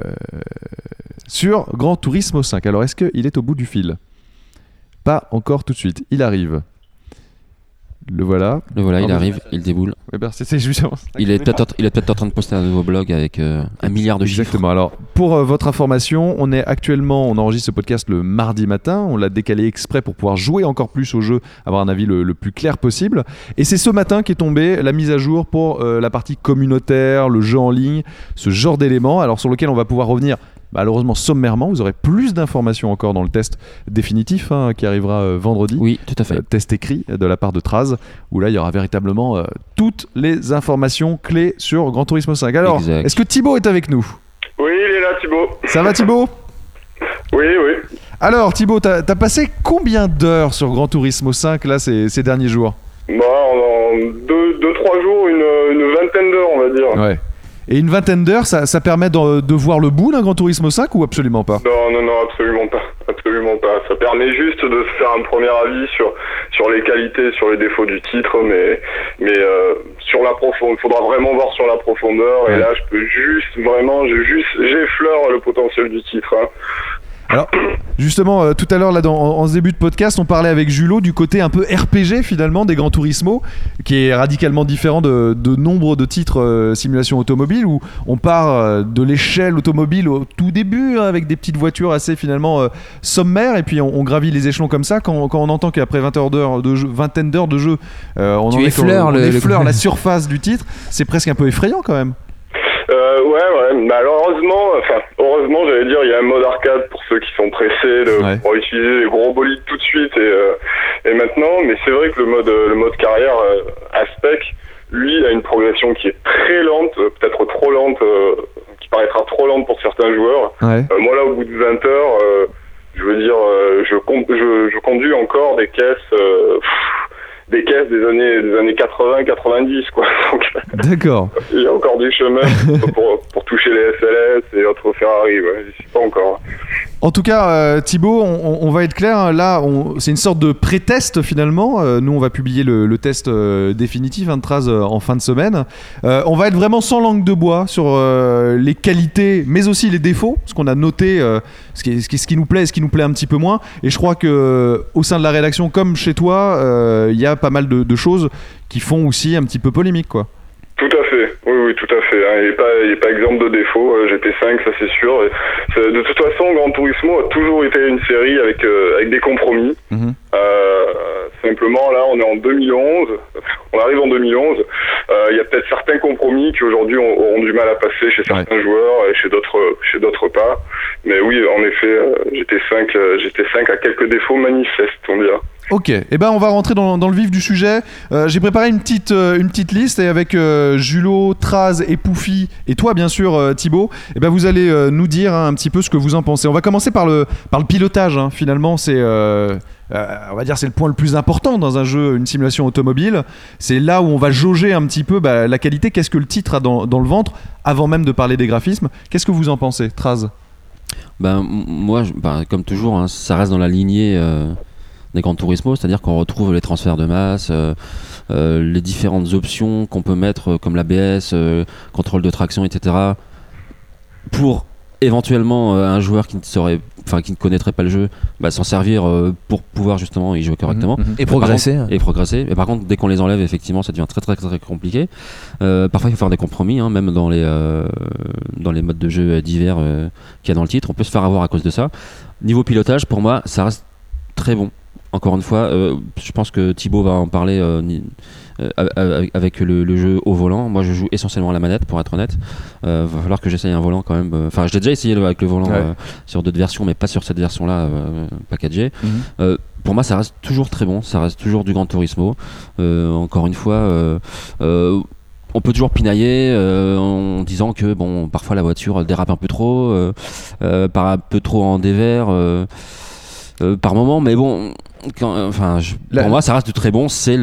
sur Gran Turismo 5. Alors, est-ce qu'il est au bout du fil ? Pas encore tout de suite. Il arrive. Le voilà. Le voilà, il Ah, arrive, il déboule. Eh ben, c'est justement ça. Il est peut-être en train de poster un nouveau blog avec 1 milliard de chiffres. Exactement. Alors, pour votre information, on enregistre ce podcast le mardi matin. On l'a décalé exprès pour pouvoir jouer encore plus au jeu, avoir un avis le plus clair possible. Et c'est ce matin qu'est tombée la mise à jour pour la partie communautaire, le jeu en ligne, ce genre d'éléments. Alors, sur lequel on va pouvoir revenir. Malheureusement, sommairement, vous aurez plus d'informations encore dans le test définitif qui arrivera vendredi. Oui, tout à fait. Test écrit de la part de Traz, où là il y aura véritablement toutes les informations clés sur Gran Turismo 5. Alors, Exact. est-ce que Thibaut est avec nous ? Oui, il est là, Thibaut. Ça va Thibaut ? Oui, oui. Alors Thibaut, t'as passé combien d'heures sur Gran Turismo 5 là ces derniers jours ? Bah, en 2-3 jours, une vingtaine d'heures, on va dire. Ouais. Et une vingtaine d'heures, ça permet de voir le bout d'un Gran Turismo 5 ou absolument pas ? Non, absolument pas. Absolument pas. Ça permet juste de se faire un premier avis sur les qualités, sur les défauts du titre, mais sur la profondeur, il faudra vraiment voir sur la profondeur, et Ouais. là, je peux j'effleure le potentiel du titre, hein. Alors, justement, tout à l'heure, là, en ce début de podcast, on parlait avec Julot du côté un peu RPG, finalement, des Gran Turismo, qui est radicalement différent de nombre de titres simulation automobile, où on part de l'échelle automobile au tout début, avec des petites voitures assez, finalement, sommaires, et puis on gravit les échelons comme ça. Quand on entend qu'après vingtaine d'heures de jeu, on Tu effleures on le- effleure la surface du titre, c'est presque un peu effrayant, quand même. Ouais. Malheureusement, heureusement, j'allais dire, il y a un mode arcade pour ceux qui sont pressés pour utiliser les gros bolides tout de suite et maintenant. Mais c'est vrai que le mode carrière Aspec, lui, a une progression qui est très lente, peut-être trop lente, qui paraîtra trop lente pour certains joueurs. Ouais. Moi, là, au bout de 20 heures, je veux dire, je conduis encore des caisses. Des années 80-90 quoi. Donc, d'accord. Il y a encore du chemin pour toucher les SLS et autres Ferrari, ouais, je sais pas encore. En tout cas, Thibaut, on va être clair. Là, c'est une sorte de pré-test finalement. Nous, on va publier le test définitif de Traz en fin de semaine. On va être vraiment sans langue de bois sur les qualités, mais aussi les défauts, parce qu'on a noté ce qui nous plaît et ce qui nous plaît un petit peu moins. Et je crois que au sein de la rédaction, comme chez toi, il y a pas mal de choses qui font aussi un petit peu polémique, quoi. Tout à fait, oui, tout à fait. Il n'est pas exemple de défaut. GT5, ça c'est sûr. De toute façon, Gran Turismo a toujours été une série avec des compromis. Mm-hmm. Simplement, là, on est en 2011. On arrive en 2011. Il y a peut-être certains compromis qui aujourd'hui auront du mal à passer chez certains joueurs et chez d'autres pas. Mais oui, en effet, GT5 a quelques défauts manifestes, on dirait. Ok, on va rentrer dans le vif du sujet. J'ai préparé une petite liste et avec Julot, Traz et Poufy et toi bien sûr Thibaut, vous allez nous dire un petit peu ce que vous en pensez. On va commencer par le pilotage. Finalement, c'est on va dire c'est le point le plus important dans un jeu, une simulation automobile. C'est là où on va jauger un petit peu la qualité. Qu'est-ce que le titre a dans le ventre avant même de parler des graphismes. Qu'est-ce que vous en pensez, Traz? Moi, comme toujours, ça reste dans la lignée des Gran Turismo, c'est-à-dire qu'on retrouve les transferts de masse, les différentes options qu'on peut mettre comme l'ABS, contrôle de traction, etc. pour éventuellement un joueur qui ne connaîtrait pas le jeu, s'en servir pour pouvoir justement y jouer correctement et progresser. Et par contre, dès qu'on les enlève, effectivement, ça devient très très très compliqué. Parfois, il faut faire des compromis, même dans les modes de jeu divers qu'il y a dans le titre. On peut se faire avoir à cause de ça. Niveau pilotage, pour moi, ça reste très bon. Encore une fois, je pense que Thibaut va en parler avec le jeu au volant. Moi, je joue essentiellement à la manette, pour être honnête. Va falloir que j'essaye un volant quand même. Enfin, je l'ai déjà essayé avec le volant sur d'autres versions, mais pas sur cette version-là, packagée. Pour moi, ça reste toujours très bon. Ça reste toujours du Gran Turismo. Encore une fois, on peut toujours pinailler en disant que parfois la voiture dérape un peu trop, part un peu trop en dévers. Par moment, mais bon, pour moi, ça reste très bon. C'est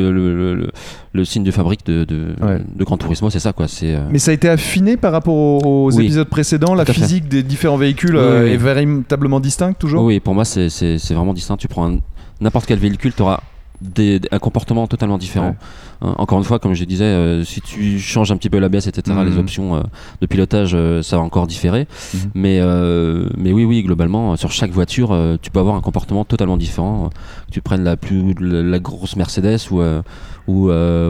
le signe de fabrique de Gran Turismo, c'est ça, quoi. Mais ça a été affiné par rapport aux épisodes précédents. La physique des différents véhicules est véritablement distincte, toujours. Oui, pour moi, c'est vraiment distinct. Tu prends n'importe quel véhicule, tu auras un comportement totalement différent. Encore une fois, comme je disais, si tu changes un petit peu l'ABS, etc., les options de pilotage, ça va encore différer. Mais oui, globalement, sur chaque voiture, tu peux avoir un comportement totalement différent. Que tu prennes la grosse Mercedes ou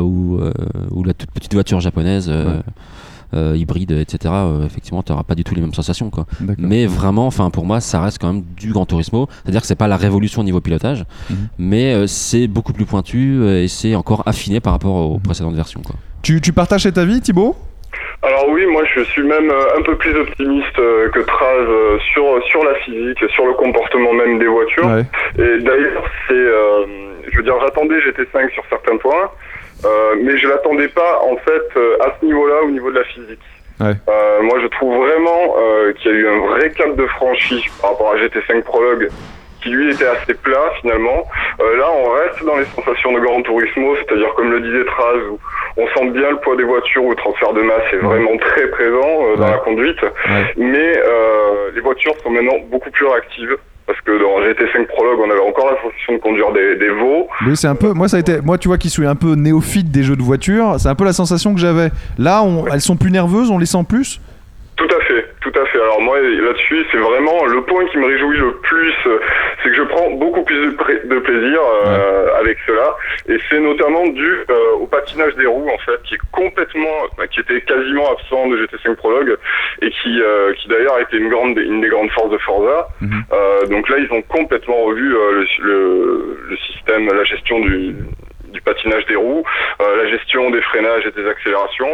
la toute petite voiture japonaise. Hybride, etc. Effectivement, tu n'auras pas du tout les mêmes sensations, quoi. Mais vraiment, pour moi, ça reste quand même du Gran Turismo. C'est-à-dire que c'est pas la révolution au niveau pilotage, mais c'est beaucoup plus pointu et c'est encore affiné par rapport aux précédentes versions, quoi. Tu partages cet avis, Thibaut? Alors oui, moi je suis même un peu plus optimiste que Traz sur la physique, sur le comportement même des voitures. Ouais. Et d'ailleurs, j'attendais GT5 sur certains points. Mais je l'attendais pas en fait à ce niveau-là, au niveau de la physique. Ouais. Moi je trouve vraiment qu'il y a eu un vrai cap de franchi par rapport à GT5 Prologue qui lui était assez plat finalement. Là on reste dans les sensations de Gran Turismo, c'est-à-dire comme le disait Traz, où on sent bien le poids des voitures, où le transfert de masse est vraiment très présent dans la conduite. Mais les voitures sont maintenant beaucoup plus réactives. Parce que dans GT5 Prologue, on avait encore la sensation de conduire des veaux. Oui, c'est un peu. Moi, tu vois, qui suis un peu néophyte des jeux de voiture, c'est un peu la sensation que j'avais. Là, elles sont plus nerveuses, on les sent plus. Tout à fait. Alors moi, là-dessus, c'est vraiment le point qui me réjouit le plus, c'est que je prends beaucoup plus de plaisir avec cela, et c'est notamment dû au patinage des roues, en fait, qui était quasiment absent de GT5 Prologue, et qui d'ailleurs a été une des grandes forces de Forza. Donc là, ils ont complètement revu le système, la gestion du patinage des roues, la gestion des freinages et des accélérations.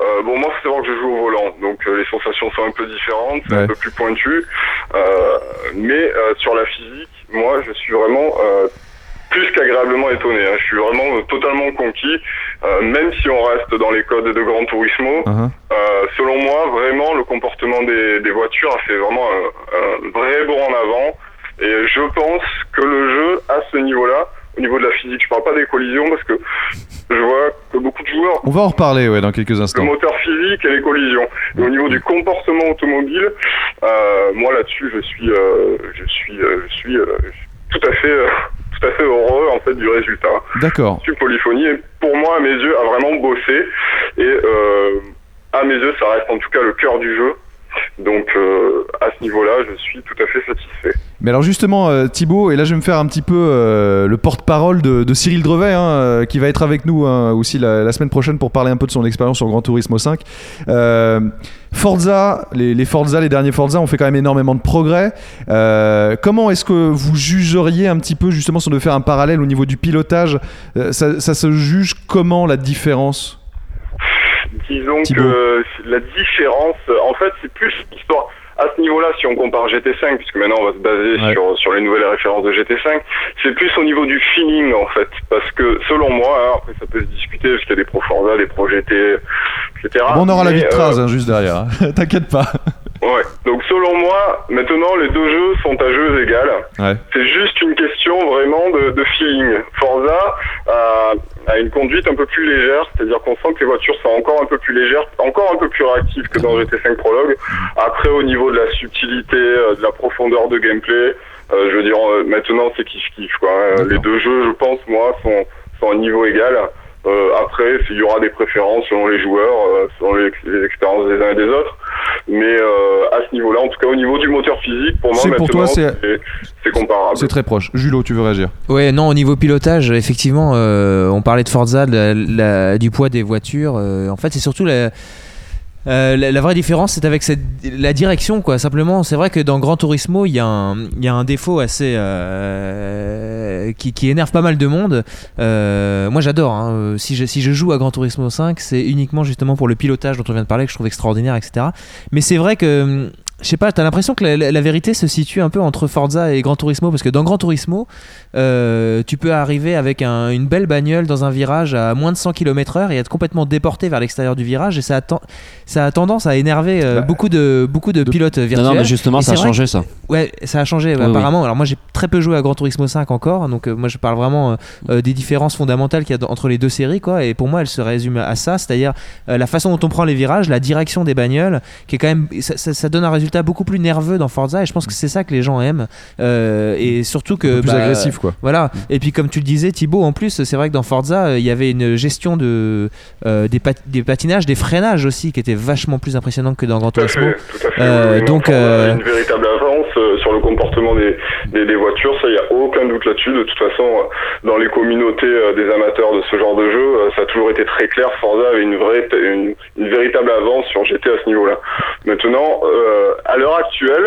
Bon, moi, faut savoir que je joue au volant, donc les sensations sont un peu différentes, c'est un peu plus pointu. Mais sur la physique, moi, je suis vraiment plus qu'agréablement étonné. Hein. Je suis vraiment totalement conquis, même si on reste dans les codes de Gran Turismo. Selon moi, vraiment, le comportement des voitures a fait vraiment un vrai bond en avant. Et je pense que le jeu, à ce niveau-là, au niveau de la physique, je parle pas des collisions parce que je vois que beaucoup de joueurs... On va en reparler dans quelques instants. Le moteur physique et les collisions. Et au niveau du comportement automobile, moi là-dessus, je suis tout à fait heureux en fait du résultat. D'accord. Polyphonie, pour moi, à mes yeux, a vraiment bossé. Et à mes yeux, ça reste en tout cas le cœur du jeu. Donc à ce niveau-là, je suis tout à fait satisfait. Mais alors justement, Thibaut, et là je vais me faire un petit peu le porte-parole de Cyril Drevet, qui va être avec nous aussi la semaine prochaine pour parler un peu de son expérience sur Gran Turismo 5. Forza, les derniers Forza ont fait quand même énormément de progrès. Comment est-ce que vous jugeriez un petit peu, justement, si on devait faire un parallèle au niveau du pilotage, ça se juge comment la différence ? Disons que la différence, en fait, c'est plus l'histoire. À ce niveau-là, si on compare GT5, puisque maintenant on va se baser sur les nouvelles références de GT5, c'est plus au niveau du feeling, en fait. Parce que, selon moi, après ça peut se discuter, parce qu'il y a des pro Forza, des pro GT, etc. Bon, on aura la vie de Traz, juste derrière. T'inquiète pas. Ouais, donc selon moi, maintenant les deux jeux sont à jeux égales. C'est juste une question vraiment de feeling. Forza a une conduite un peu plus légère, c'est-à-dire qu'on sent que les voitures sont encore un peu plus légères, encore un peu plus réactives que dans GT5 Prologue. Après, au niveau de la subtilité, de la profondeur de gameplay, je veux dire, maintenant c'est kiff-kiff, quoi. Les deux jeux, je pense, moi, sont à niveau égal. Après, il y aura des préférences selon les joueurs, selon les expériences des uns et des autres. Mais à ce niveau-là, en tout cas au niveau du moteur physique, pour moi, maintenant, c'est comparable. C'est très proche. Julo, tu veux réagir ? Ouais, non, au niveau pilotage, effectivement, on parlait de Forza, du poids des voitures. En fait, c'est surtout la vraie différence, c'est avec la direction, quoi. Simplement, c'est vrai que dans Gran Turismo, il y a un défaut assez qui énerve pas mal de monde. Moi, j'adore. Hein. Si je joue à Gran Turismo 5, c'est uniquement justement pour le pilotage dont on vient de parler, que je trouve extraordinaire, etc. Mais c'est vrai que je sais pas, t'as l'impression que la vérité se situe un peu entre Forza et Gran Turismo, parce que dans Gran Turismo, tu peux arriver avec une belle bagnole dans un virage à moins de 100 km/h et être complètement déporté vers l'extérieur du virage, et ça a tendance à énerver beaucoup de pilotes virtuels. Non, mais justement, ça a changé ça. Ouais, ça a changé apparemment. Oui. Alors moi, j'ai très peu joué à Gran Turismo 5 encore, donc moi je parle vraiment des différences fondamentales qu'il y a entre les deux séries, quoi. Et pour moi, elles se résument à ça, c'est-à-dire la façon dont on prend les virages, la direction des bagnoles, qui est quand même, ça donne un résultat beaucoup plus nerveux dans Forza, et je pense que c'est ça que les gens aiment, et surtout que plus agressif, quoi. Voilà. Et puis comme tu le disais, Thibaut, en plus, c'est vrai que dans Forza, il y avait une gestion des patinages, des freinages aussi, qui était vachement plus impressionnante que dans Gran Turismo. Tout à fait. Oui, donc une véritable avance sur le comportement des voitures, ça, il n'y a aucun doute là-dessus. De toute façon, dans les communautés des amateurs de ce genre de jeu, ça a toujours été très clair. Forza avait une véritable avance sur GT à ce niveau-là. Maintenant, à l'heure actuelle,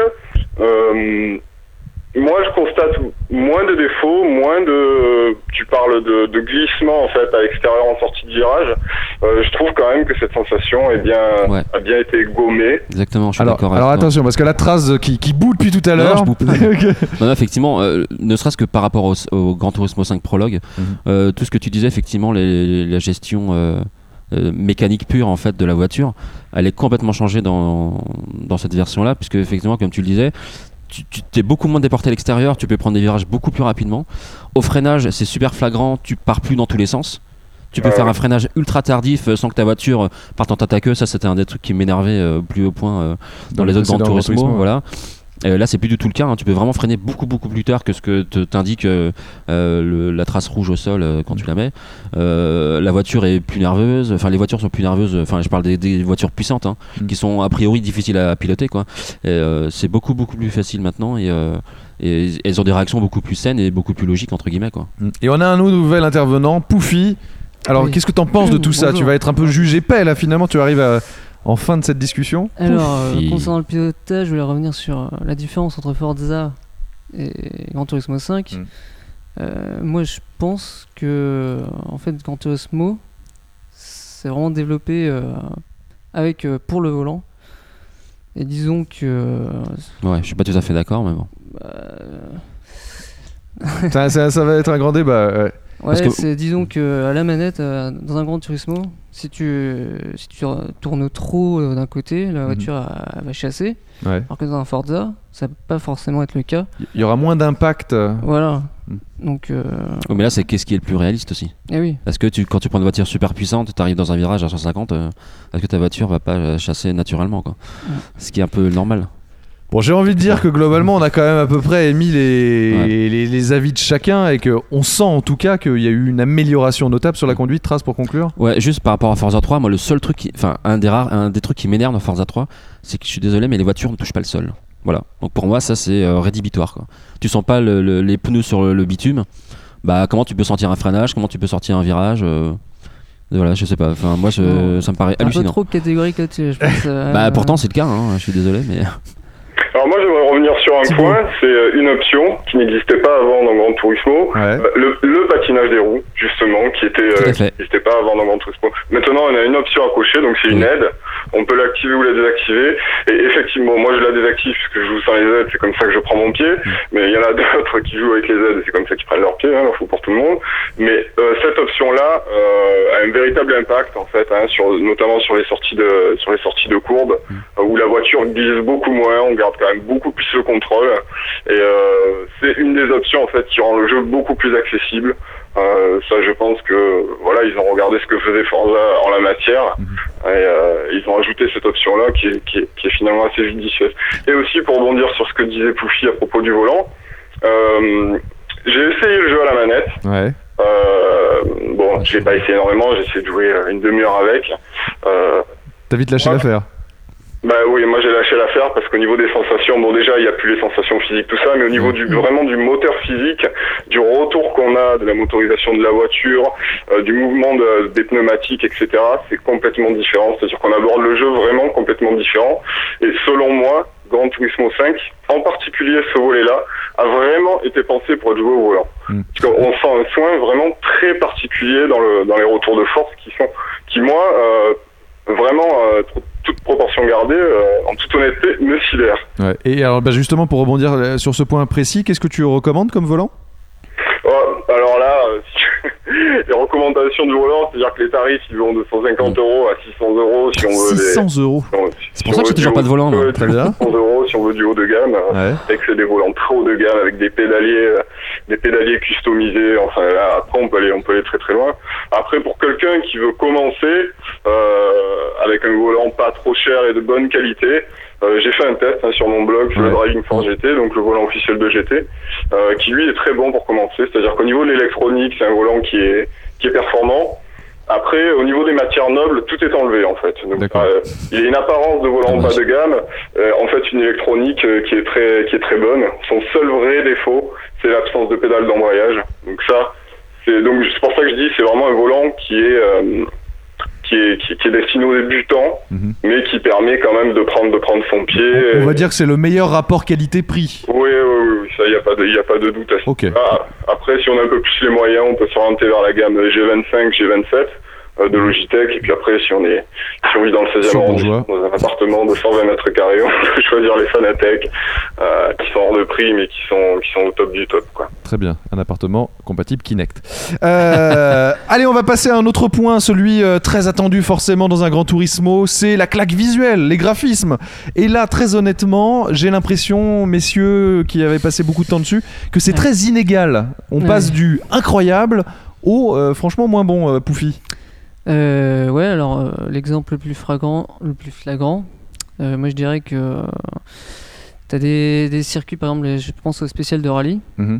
moi je constate moins de défauts, tu parles de glissement en fait à l'extérieur en sortie de virage. Je trouve quand même que cette sensation a bien été gommée. Exactement, je suis d'accord. Alors attention, parce que la trace qui boue depuis tout à l'heure. Non, je boue pas. Non, effectivement, ne serait-ce que par rapport au Gran Turismo 5 Prologue, tout ce que tu disais, effectivement, la gestion mécanique pure en fait de la voiture, elle est complètement changée dans cette version-là, puisque effectivement, comme tu le disais, tu t'es beaucoup moins déporté à l'extérieur, tu peux prendre des virages beaucoup plus rapidement. Au freinage, c'est super flagrant, tu pars plus dans tous les sens. Tu peux faire un freinage ultra tardif sans que ta voiture parte en tête-à-queue. Ça, c'était un des trucs qui m'énervait plus au point dans les autres Gran Turismo. Voilà. Là, c'est plus du tout le cas. Hein. Tu peux vraiment freiner beaucoup plus tard que ce que t'indique la trace rouge au sol quand tu la mets. La voiture est plus nerveuse. Enfin, les voitures sont plus nerveuses. Enfin, je parle des voitures puissantes, hein, qui sont a priori difficiles à piloter, quoi. C'est beaucoup plus facile maintenant, et elles ont des réactions beaucoup plus saines et beaucoup plus logiques, entre guillemets, quoi. Et on a un nouvel intervenant, Poufy. Alors, qu'est-ce que t'en penses de tout ça ? Tu vas être un peu juge épais là, finalement. Tu arrives en fin de cette discussion. Alors, concernant le pilotage, je voulais revenir sur la différence entre Forza et Gran Turismo 5. Moi, je pense que, en fait, Gran Turismo, c'est vraiment développé avec pour le volant. Et disons que... Ouais, je suis pas tout à fait d'accord, mais bon. Ça va être un grand débat. Ouais, disons que à la manette, dans un Gran Turismo, si tu tournes trop d'un côté, la voiture elle va chasser. Ouais. Alors que dans un Forza, ça peut pas forcément être le cas. Il y aura moins d'impact. Voilà. Donc. Mais là, c'est qu'est-ce qui est le plus réaliste aussi. Eh oui. Parce que quand tu prends une voiture super puissante, tu arrives dans un virage à 150, est-ce que ta voiture va pas chasser naturellement, quoi. Ce qui est un peu normal. Bon, j'ai envie de dire que globalement, on a quand même à peu près émis les avis de chacun et qu'on sent en tout cas qu'il y a eu une amélioration notable sur la conduite. Trace pour conclure. Ouais, juste par rapport à Forza 3, moi le seul truc, un des trucs qui m'énerve dans Forza 3, c'est que je suis désolé, mais les voitures ne touchent pas le sol. Voilà. Donc pour moi, ça c'est rédhibitoire, quoi. Tu sens pas les pneus sur le bitume. Bah comment tu peux sentir un freinage, comment tu peux sortir un virage voilà, je sais pas. Enfin, moi, ça me paraît hallucinant. Un peu trop catégorique là-dessus, je pense. Bah pourtant c'est le cas. Je suis désolé, mais. Alors moi j'aimerais revenir sur un point, c'est une option qui n'existait pas avant dans Gran Turismo, le patinage des roues justement, qui n'existait pas avant dans Gran Turismo. Maintenant on a une option à cocher, donc c'est une aide, on peut l'activer ou la désactiver, et effectivement moi je la désactive parce que je joue sans les aides, c'est comme ça que je prends mon pied, mais il y en a d'autres qui jouent avec les aides, c'est comme ça qu'ils prennent leur pied, il faut pour tout le monde, mais cette option-là a un véritable impact en fait, notamment sur les sorties de courbes, où la voiture glisse beaucoup moins, on garde quand même beaucoup plus le contrôle, et c'est une des options en fait qui rend le jeu beaucoup plus accessible. Ça je pense que voilà, ils ont regardé ce que faisait Forza en la matière et ils ont ajouté cette option là qui est finalement assez judicieuse. Et aussi pour rebondir sur ce que disait Poufy à propos du volant, j'ai essayé le jeu à la manette. Bon, je l'ai pas essayé énormément, j'ai essayé de jouer une demi-heure avec. T'as vite lâché l'affaire. Bah oui, moi j'ai lâché l'affaire parce qu'au niveau des sensations, bon déjà il n'y a plus les sensations physiques tout ça, mais au niveau vraiment du moteur physique, du retour qu'on a, de la motorisation de la voiture, du mouvement des pneumatiques, etc., c'est complètement différent. C'est-à-dire qu'on aborde le jeu vraiment complètement différent. Et selon moi, Gran Turismo 5, en particulier ce volet-là, a vraiment été pensé pour être joué au volant. Parce qu'on sent un soin vraiment très particulier dans les retours de force qui moi, vraiment, toute proportion gardée, en toute honnêteté, me sidère. Ouais. Et alors, justement, pour rebondir sur ce point précis, qu'est-ce que tu recommandes comme volant ? Alors là, les recommandations du volant, c'est-à-dire que les tarifs ils vont de 150 € à 600 € si on veut 600 €. C'est pour ça que j'ai toujours pas de volant. 600 € si on veut du haut de gamme. Et que c'est des volants très haut de gamme avec des pédaliers customisés. Enfin là, après on peut aller très très loin. Après pour quelqu'un qui veut commencer avec un volant pas trop cher et de bonne qualité, j'ai fait un test sur mon blog sur le Driving Force GT, donc le volant officiel de GT, qui lui est très bon pour commencer. C'est-à-dire qu'au niveau de l'électronique, c'est un volant qui est performant. Après, au niveau des matières nobles, tout est enlevé en fait. Donc, il y a une apparence de volant bas de gamme, en fait une électronique qui est très bonne. Son seul vrai défaut, c'est l'absence de pédale d'embrayage. Donc c'est pour ça que je dis, c'est vraiment un volant qui est destiné aux débutants, mais qui permet quand même de prendre son pied. On va dire que c'est le meilleur rapport qualité-prix. Oui, ça, il n'y a pas de doute à ce okay. Après, si on a un peu plus les moyens, on peut s'orienter vers la gamme G25, G27 de Logitech, et puis après, si on vit dans le 16e arrondissement, dans un appartement de 120 mètres carrés, on peut choisir les Fanatec, qui sont hors de prix, mais qui sont au top du top, quoi. Très bien, un appartement compatible Kinect. Allez, on va passer à un autre point, celui très attendu forcément dans un Gran Turismo, c'est la claque visuelle, les graphismes. Et là, très honnêtement, j'ai l'impression, messieurs qui avaient passé beaucoup de temps dessus, que c'est très inégal. On passe du incroyable au franchement moins bon, Poufy. Alors l'exemple le plus flagrant, moi je dirais que t'as des circuits, par exemple, je pense au spécial de rallye,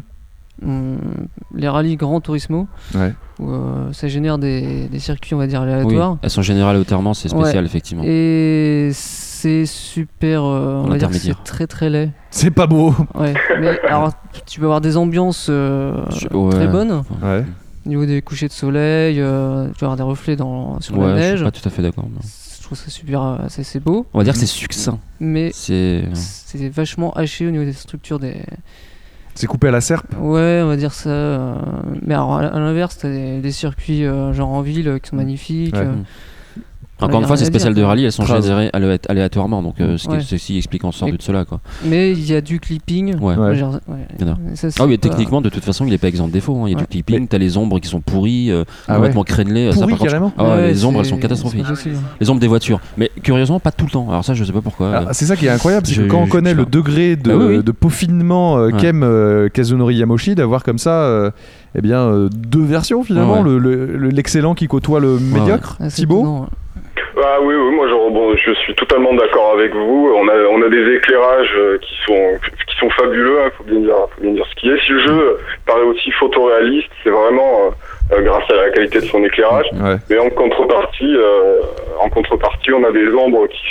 les rallyes Gran Turismo, où ça génère des circuits, on va dire, aléatoires. Oui, elles sont généralement, c'est spécial, effectivement. Et c'est super, on va dire que c'est très très laid. C'est pas beau. Mais alors tu peux avoir des ambiances très bonnes. Au niveau des couchers de soleil, tu vas avoir des reflets sur la neige. Je suis pas tout à fait d'accord. Je trouve ça super, c'est beau. On va dire que c'est succinct. Mais c'est vachement haché au niveau des structures des. C'est coupé à la serpe. Ouais, on va dire ça. Mais alors à l'inverse, t'as des circuits genre en ville qui sont magnifiques. Encore une fois, ces spéciales de rallye, elles sont Trace. gérées aléatoirement, donc ceci explique en sorte de cela, quoi. Mais il y a du clipping. Ouais. Ouais. Genre, Il y en a. ça, c'est Ah oui, pas- techniquement, de toute façon, il est pas exempt de défaut, hein. Il y a du clipping, t'as les ombres qui sont pourries, complètement crénelées. Pourries, ça, par contre, carrément. ah ouais, Ouais, les ombres, elles c'est- sont catastrophiques. c'est possible. Les ombres des voitures, mais curieusement, pas tout le temps. Alors ça, je sais pas pourquoi. Ah, c'est ça qui est incroyable, c'est que Je- quand on je- connaît je- le degré de, Ah oui, oui. de peaufinement qu'aime Kazunori Yamauchi, d'avoir comme ça deux versions finalement, Ouais. l'excellent qui côtoie le médiocre. Ah, c'est Thibaut étonnant. Ah oui, moi je suis totalement d'accord avec vous. On a des éclairages qui sont fabuleux, hein, faut bien dire ce qui est. Si le jeu paraît aussi photoréaliste, c'est vraiment grâce à la qualité de son éclairage. Ouais. Mais en contrepartie, on a des ombres qui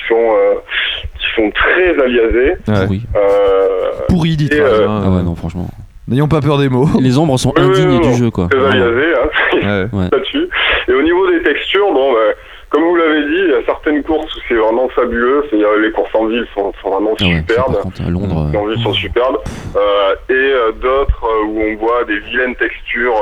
sont très aliasées. Ouais. Oui. Pourri, dit Et, Ah ouais, non, franchement. N'ayons pas peur des mots. Les ombres sont Oui, indignes oui, du non. jeu, quoi. Très Vraiment. aliasées, hein, Ouais. Ouais. là-dessus. Et au niveau des textures, comme vous l'avez dit, il y a certaines courses où c'est vraiment fabuleux. C'est-à-dire les courses en ville sont vraiment Ah ouais, ça, superbes. par contre, à Londres. Les en ville sont superbes. Et d'autres où on voit des vilaines textures.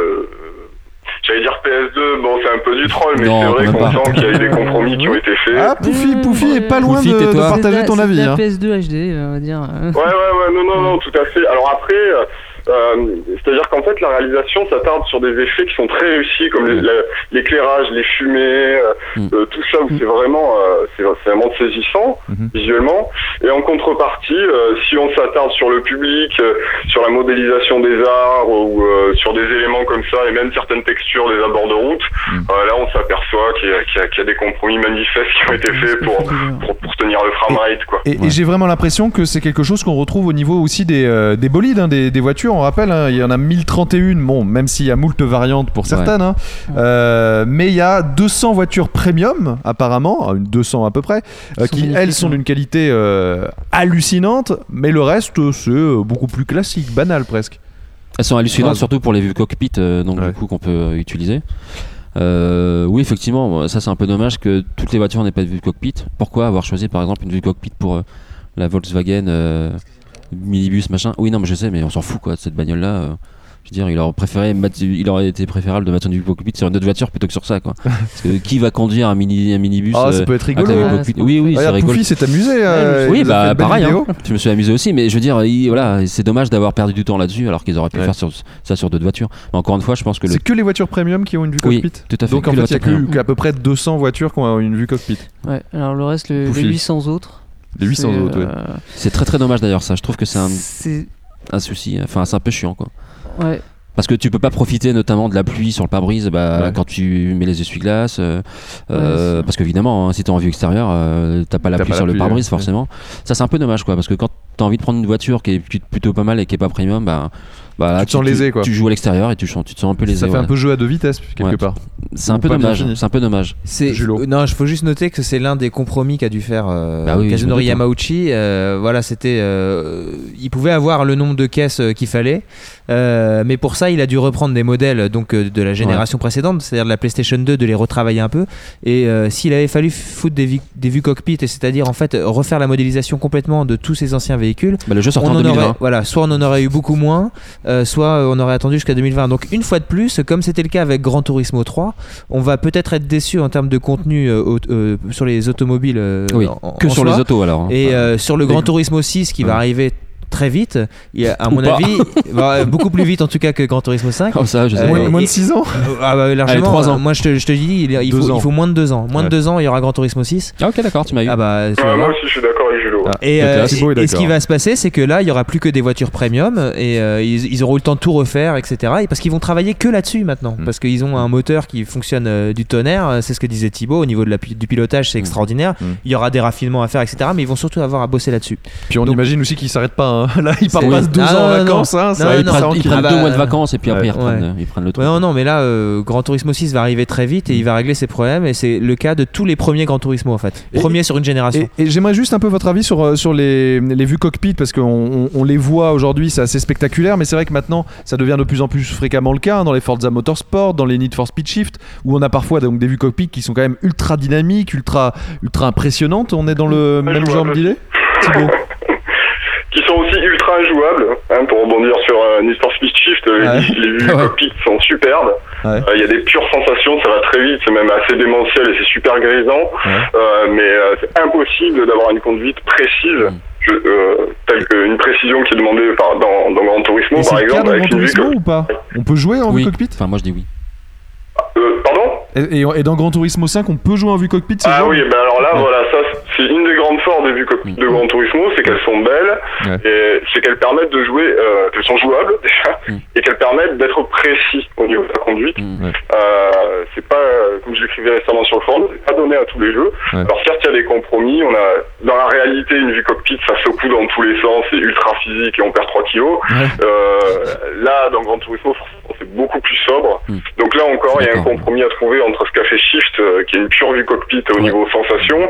J'allais dire PS2, bon c'est un peu du troll, mais Non, c'est vrai quand même qu'on pas. sent qu'il y a eu des compromis qui ont été faits. Ah, Poufy est pas loin Poufy, de tais-toi. partager ton avis. C'est de la Hein. PS2 HD, on va dire. Ouais, non, tout à fait. Alors après, c'est-à-dire qu'en fait, la réalisation s'attarde sur des effets qui sont très réussis, comme l'éclairage, les fumées, tout ça, où c'est vraiment saisissant, visuellement. Et en contrepartie, si on s'attarde sur le public, sur la modélisation des arbres, ou sur des éléments comme ça, et même certaines textures des abords de route, là, on s'aperçoit qu'il y a des compromis manifestes qui ont été faits pour tenir le framerate, quoi. Et j'ai vraiment l'impression que c'est quelque chose qu'on retrouve au niveau aussi des bolides, hein, des voitures. On rappelle, hein, il y en a 1031, bon, même s'il y a moult variantes pour certaines, hein, mais il y a 200 voitures premium, apparemment, 200 à peu près, qui elles sont d'une qualité hallucinante, mais le reste, c'est beaucoup plus classique, banal presque. Elles sont hallucinantes, Ouais. surtout pour les vues cockpit, donc Ouais. du coup qu'on peut utiliser. Oui, effectivement, ça c'est un peu dommage que toutes les voitures n'aient pas de vue cockpit. Pourquoi avoir choisi par exemple une vue cockpit pour la Volkswagen minibus machin? Oui, non, mais je sais, mais on s'en fout quoi de cette bagnole là. Je veux dire, il aurait été préférable de mettre une vue cockpit sur une autre voiture plutôt que sur ça, quoi. Parce que qui va conduire un minibus Ah, ça peut être rigolo. avec la vue Ouais, cockpit? c'est Oui, c'est Regarde, rigolo. Poufy s'est amusé. Oui, il nous a fait bah une belle pareil, vidéo. hein. Je me suis amusé aussi, mais je veux dire, voilà, c'est dommage d'avoir perdu du temps là-dessus alors qu'ils auraient pu faire ça sur d'autres voitures. Mais encore une fois, je pense que C'est que les voitures premium qui ont une vue Oui, cockpit. tout à fait. Donc en Que les fait, il y a voitures premium. qu'à peu près 200 voitures qui ont une vue cockpit. Ouais, alors le reste, les Poufy. 800 autres. Les 800 c'est, autres, ouais. C'est très très dommage d'ailleurs ça. Je trouve que c'est c'est- un souci. Enfin, c'est un peu chiant, quoi. Ouais. Parce que tu peux pas profiter notamment de la pluie sur le pare-brise quand tu mets les essuie-glaces. Parce qu'évidemment, hein, si t'es en vue extérieure, t'as pas la pluie sur le pare-brise forcément. Ça, c'est un peu dommage, quoi. Parce que quand t'as envie de prendre une voiture qui est plutôt pas mal et qui est pas premium, là, tu te sens lésé, quoi. Tu joues à l'extérieur et tu te sens un peu lésé. Ça fait un peu jeu à deux vitesses quelque Ouais. part. C'est un Ou peu pas bien dommage. fini. C'est un peu dommage. Julo. Non, il faut juste noter que c'est l'un des compromis qu'a dû faire Bah oui, je me Kazunori doute, hein. Yamauchi. Voilà, c'était, il pouvait avoir le nombre de caisses qu'il fallait, mais pour ça, il a dû reprendre des modèles donc de la génération précédente, c'est-à-dire de la PlayStation 2, de les retravailler un peu. Et s'il avait fallu foutre des vues cockpit, et c'est-à-dire en fait refaire la modélisation complètement de tous ces anciens véhicules, Le jeu sortait en on en 2020. aurait, voilà, soit on en aurait eu beaucoup moins, soit on aurait attendu jusqu'à 2020. Donc une fois de plus, comme c'était le cas avec Gran Turismo 3, on va peut-être être déçu en termes de contenu sur les automobiles. Oui, que sur soi. les autos alors. hein. Et sur le Gran Turismo 6 qui va arriver très vite, à mon pas. avis, beaucoup plus vite en tout cas que Gran Turismo 5. Oh, ça, je sais pas. Moins de 6 ans. Ah bah largement. Allez, 3 ans. Moi je te dis, il 2 ans. faut moins de 2 ans. Moins de Ouais. 2 ans, il y aura Gran Turismo 6. Ah, ok, d'accord, tu m'as eu. Ah bah tu vas Ouais, moi voir. aussi, je suis d'accord avec Julo. Et, Thibaut est et ce qui d'accord. va se passer, c'est que là, il y aura plus que des voitures premium et ils auront eu le temps de tout refaire, etc. Et parce qu'ils vont travailler que là-dessus maintenant, parce qu'ils ont un moteur qui fonctionne du tonnerre. C'est ce que disait Thibaut au niveau du pilotage, c'est extraordinaire. Il y aura des raffinements à faire, etc. Mais ils vont surtout avoir à bosser là-dessus. Puis on Donc- imagine aussi qu'ils s'arrêtent pas. Hein. Là, ils partent Oui. pas 2 Ah, ans en non, non, vacances. Hein, ça, non, ils non, partent non. Ils tranquilles. prennent Ah 2 bah, mois de vacances et puis après ouais. ils prennent le truc. Ouais, non, mais là, Gran Turismo 6 va arriver très vite et il va régler ses problèmes. Et c'est le cas de tous les premiers Gran Turismo en fait. Premier sur une génération. Et j'aimerais juste un peu votre avis sur les vues cockpit parce qu'on les voit aujourd'hui, c'est assez spectaculaire, mais c'est vrai que maintenant ça devient de plus en plus fréquemment le cas hein, dans les Forza Motorsport, dans les Need for Speed Shift, où on a parfois donc des vues cockpit qui sont quand même ultra dynamiques, ultra impressionnantes. On est dans le même genre d'idée, Thibaut? qui sont aussi ultra injouables, hein, pour rebondir sur Need for Speed Shift, les vues cockpit sont superbes. Il y a des pures sensations, ça va très vite, c'est même assez démentiel et c'est super grisant, mais c'est impossible d'avoir une conduite précise. Telle qu'une précision qui est demandée dans Gran Turismo, et par exemple. Dans Gran Turismo ou pas? On peut jouer en vue cockpit? Enfin, moi je dis oui. Pardon? Et dans Gran Turismo 5, on peut jouer en vue cockpit? Oui, ben alors là, voilà, ça c'est une des grandes forces des vues cockpit de Gran Turismo, c'est qu'elles sont belles, et c'est qu'elles permettent de jouer, qu'elles sont jouables déjà, et qu'elles permettent d'être précis au niveau de la conduite. C'est pas, comme je l'écrivais récemment sur le forum, c'est pas donné à tous les jeux. Alors certes, il y a des compromis, on a, dans la réalité, une vue cockpit, ça secoue dans tous les sens, c'est ultra physique et on perd 3 kilos. Là, dans Gran Turismo, c'est beaucoup plus sobre. Donc là encore, il y a un compromis à trouver entre ce qu'a fait Shift, qui est une pure vue cockpit au niveau sensation,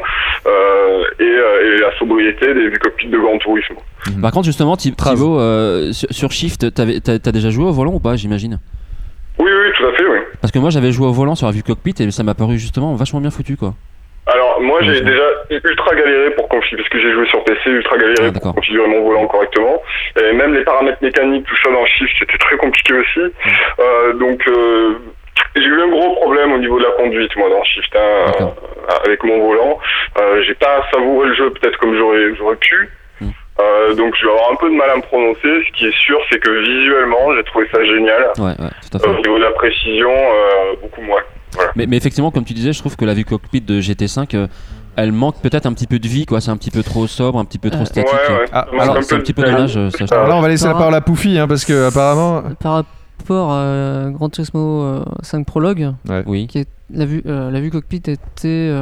et la sobriété des vues cockpit de Gran Turismo. Par contre, justement, Thibaut, sur Shift, t'as déjà joué au volant ou pas, j'imagine? Oui, tout à fait, oui. Parce que moi, j'avais joué au volant sur la vue cockpit et ça m'a paru justement vachement bien foutu, quoi. Alors moi j'ai déjà ultra galéré pour configurer, parce que j'ai joué sur PC, ultra galéré pour configurer mon volant correctement, et même les paramètres mécaniques, tout ça dans Shift, c'était très compliqué aussi. Donc j'ai eu un gros problème au niveau de la conduite moi dans Shift, avec mon volant. J'ai pas savouré le jeu peut-être comme j'aurais pu. Donc je vais avoir un peu de mal à me prononcer. Ce qui est sûr, c'est que visuellement j'ai trouvé ça génial. Tout à fait. Au niveau de la précision, beaucoup moins. Voilà. Mais effectivement, comme tu disais, je trouve que la vue cockpit de GT5, elle manque peut-être un petit peu de vie, quoi. C'est un petit peu trop sobre, un petit peu trop statique. Alors c'est un petit peu dommage. Alors là, on va laisser la parole à Poufy, hein, parce que apparemment. Par rapport à Gran Turismo 5 Prologue, qui est, la vue cockpit était,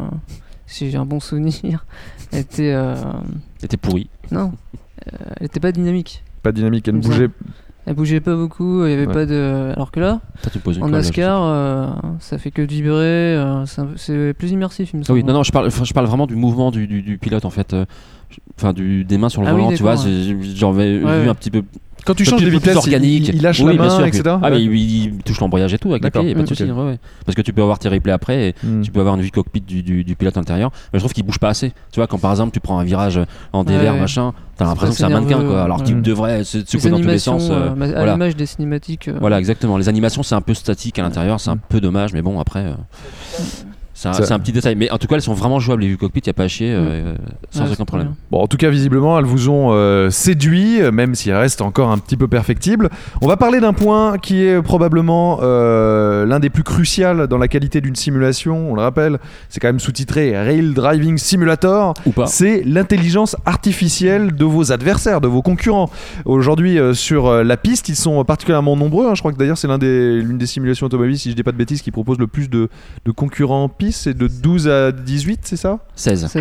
si j'ai un bon souvenir, était pourrie. Non, elle était pas dynamique. Pas dynamique, elle ne bougeait. Elle bougeait pas beaucoup, il y avait pas de. Alors que là, en NASCAR, ça fait que de vibrer, c'est plus immersif, il me semble. Oui, non, je parle vraiment du mouvement du pilote en fait. Enfin, des mains sur le volant, tu vois. J'en avais vu un petit peu. Quand tu changes de vitesse, organique. Il lâche la main, etc. Mais il touche l'embrayage et tout avec les pieds, pas de soucis. Parce que tu peux avoir tes replays après et tu peux avoir une vue cockpit du pilote intérieur. Mais je trouve qu'il bouge pas assez. Tu vois, quand par exemple tu prends un virage en dévers, machin, t'as l'impression que c'est un mannequin, quoi. Alors qu'il devrait se secouer dans tous les sens. À l'image des cinématiques. Voilà, exactement. Les animations, c'est un peu statique à l'intérieur, c'est un peu dommage, mais bon, après. C'est un petit détail, mais en tout cas elles sont vraiment jouables les vues cockpit, y a pas à chier, sans aucun problème. Bon, en tout cas visiblement elles vous ont séduit, même s'il reste encore un petit peu perfectible. On va parler d'un point qui est probablement l'un des plus cruciaux dans la qualité d'une simulation. On le rappelle, c'est quand même sous-titré Real Driving Simulator. Ou pas. C'est l'intelligence artificielle de vos adversaires, de vos concurrents. Aujourd'hui sur la piste, ils sont particulièrement nombreux. Je crois que d'ailleurs c'est l'une des simulations automobiles, si je dis pas de bêtises, qui propose le plus de concurrents piste. C'est de 12 à 18, c'est ça? 16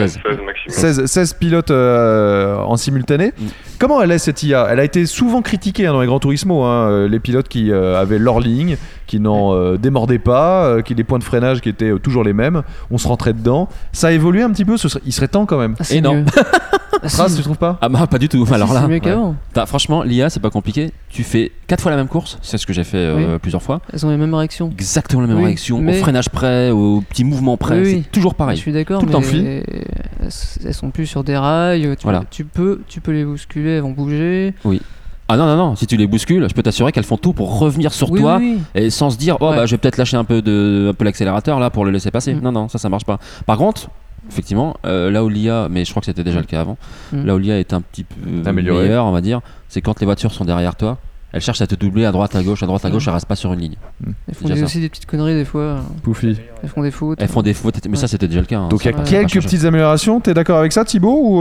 pilotes en simultané. Comment elle est cette IA? Elle a été souvent critiquée dans les Gran Turismo, les pilotes qui avaient leur ligne, qui n'en démordaient pas, qui les points de freinage qui étaient toujours les mêmes, on se rentrait dedans. Ça a évolué un petit peu, il serait temps quand même. Et non. Trace, tu trouves pas? Ah bah pas du tout. Alors là, c'est mieux qu'avant. Franchement, l'IA c'est pas compliqué. Tu fais 4 fois la même course, c'est ce que j'ai fait plusieurs fois. Elles ont les mêmes réactions. Exactement les mêmes réactions, au freinage près, au petit mouvement près, c'est toujours pareil. Je suis d'accord, tout le temps elles sont plus sur des rails. Tu peux les bousculer, elles vont bouger. Oui. Ah non, si tu les bouscules, je peux t'assurer qu'elles font tout pour revenir sur toi et sans se dire bah je vais peut-être lâcher un peu l'accélérateur là pour le laisser passer. Non, ça marche pas. Par contre, effectivement, là où l'IA, mais je crois que c'était déjà le cas avant, là où l'IA est un petit peu meilleure, on va dire, c'est quand les voitures sont derrière toi, elles cherchent à te doubler à droite, à gauche, elles restent pas sur une ligne. Elles font aussi des petites conneries des fois. Poufy. Elles font des fautes. Mais ça c'était déjà le cas. Donc il y a quelques petites améliorations, t'es d'accord avec ça Thibaut ou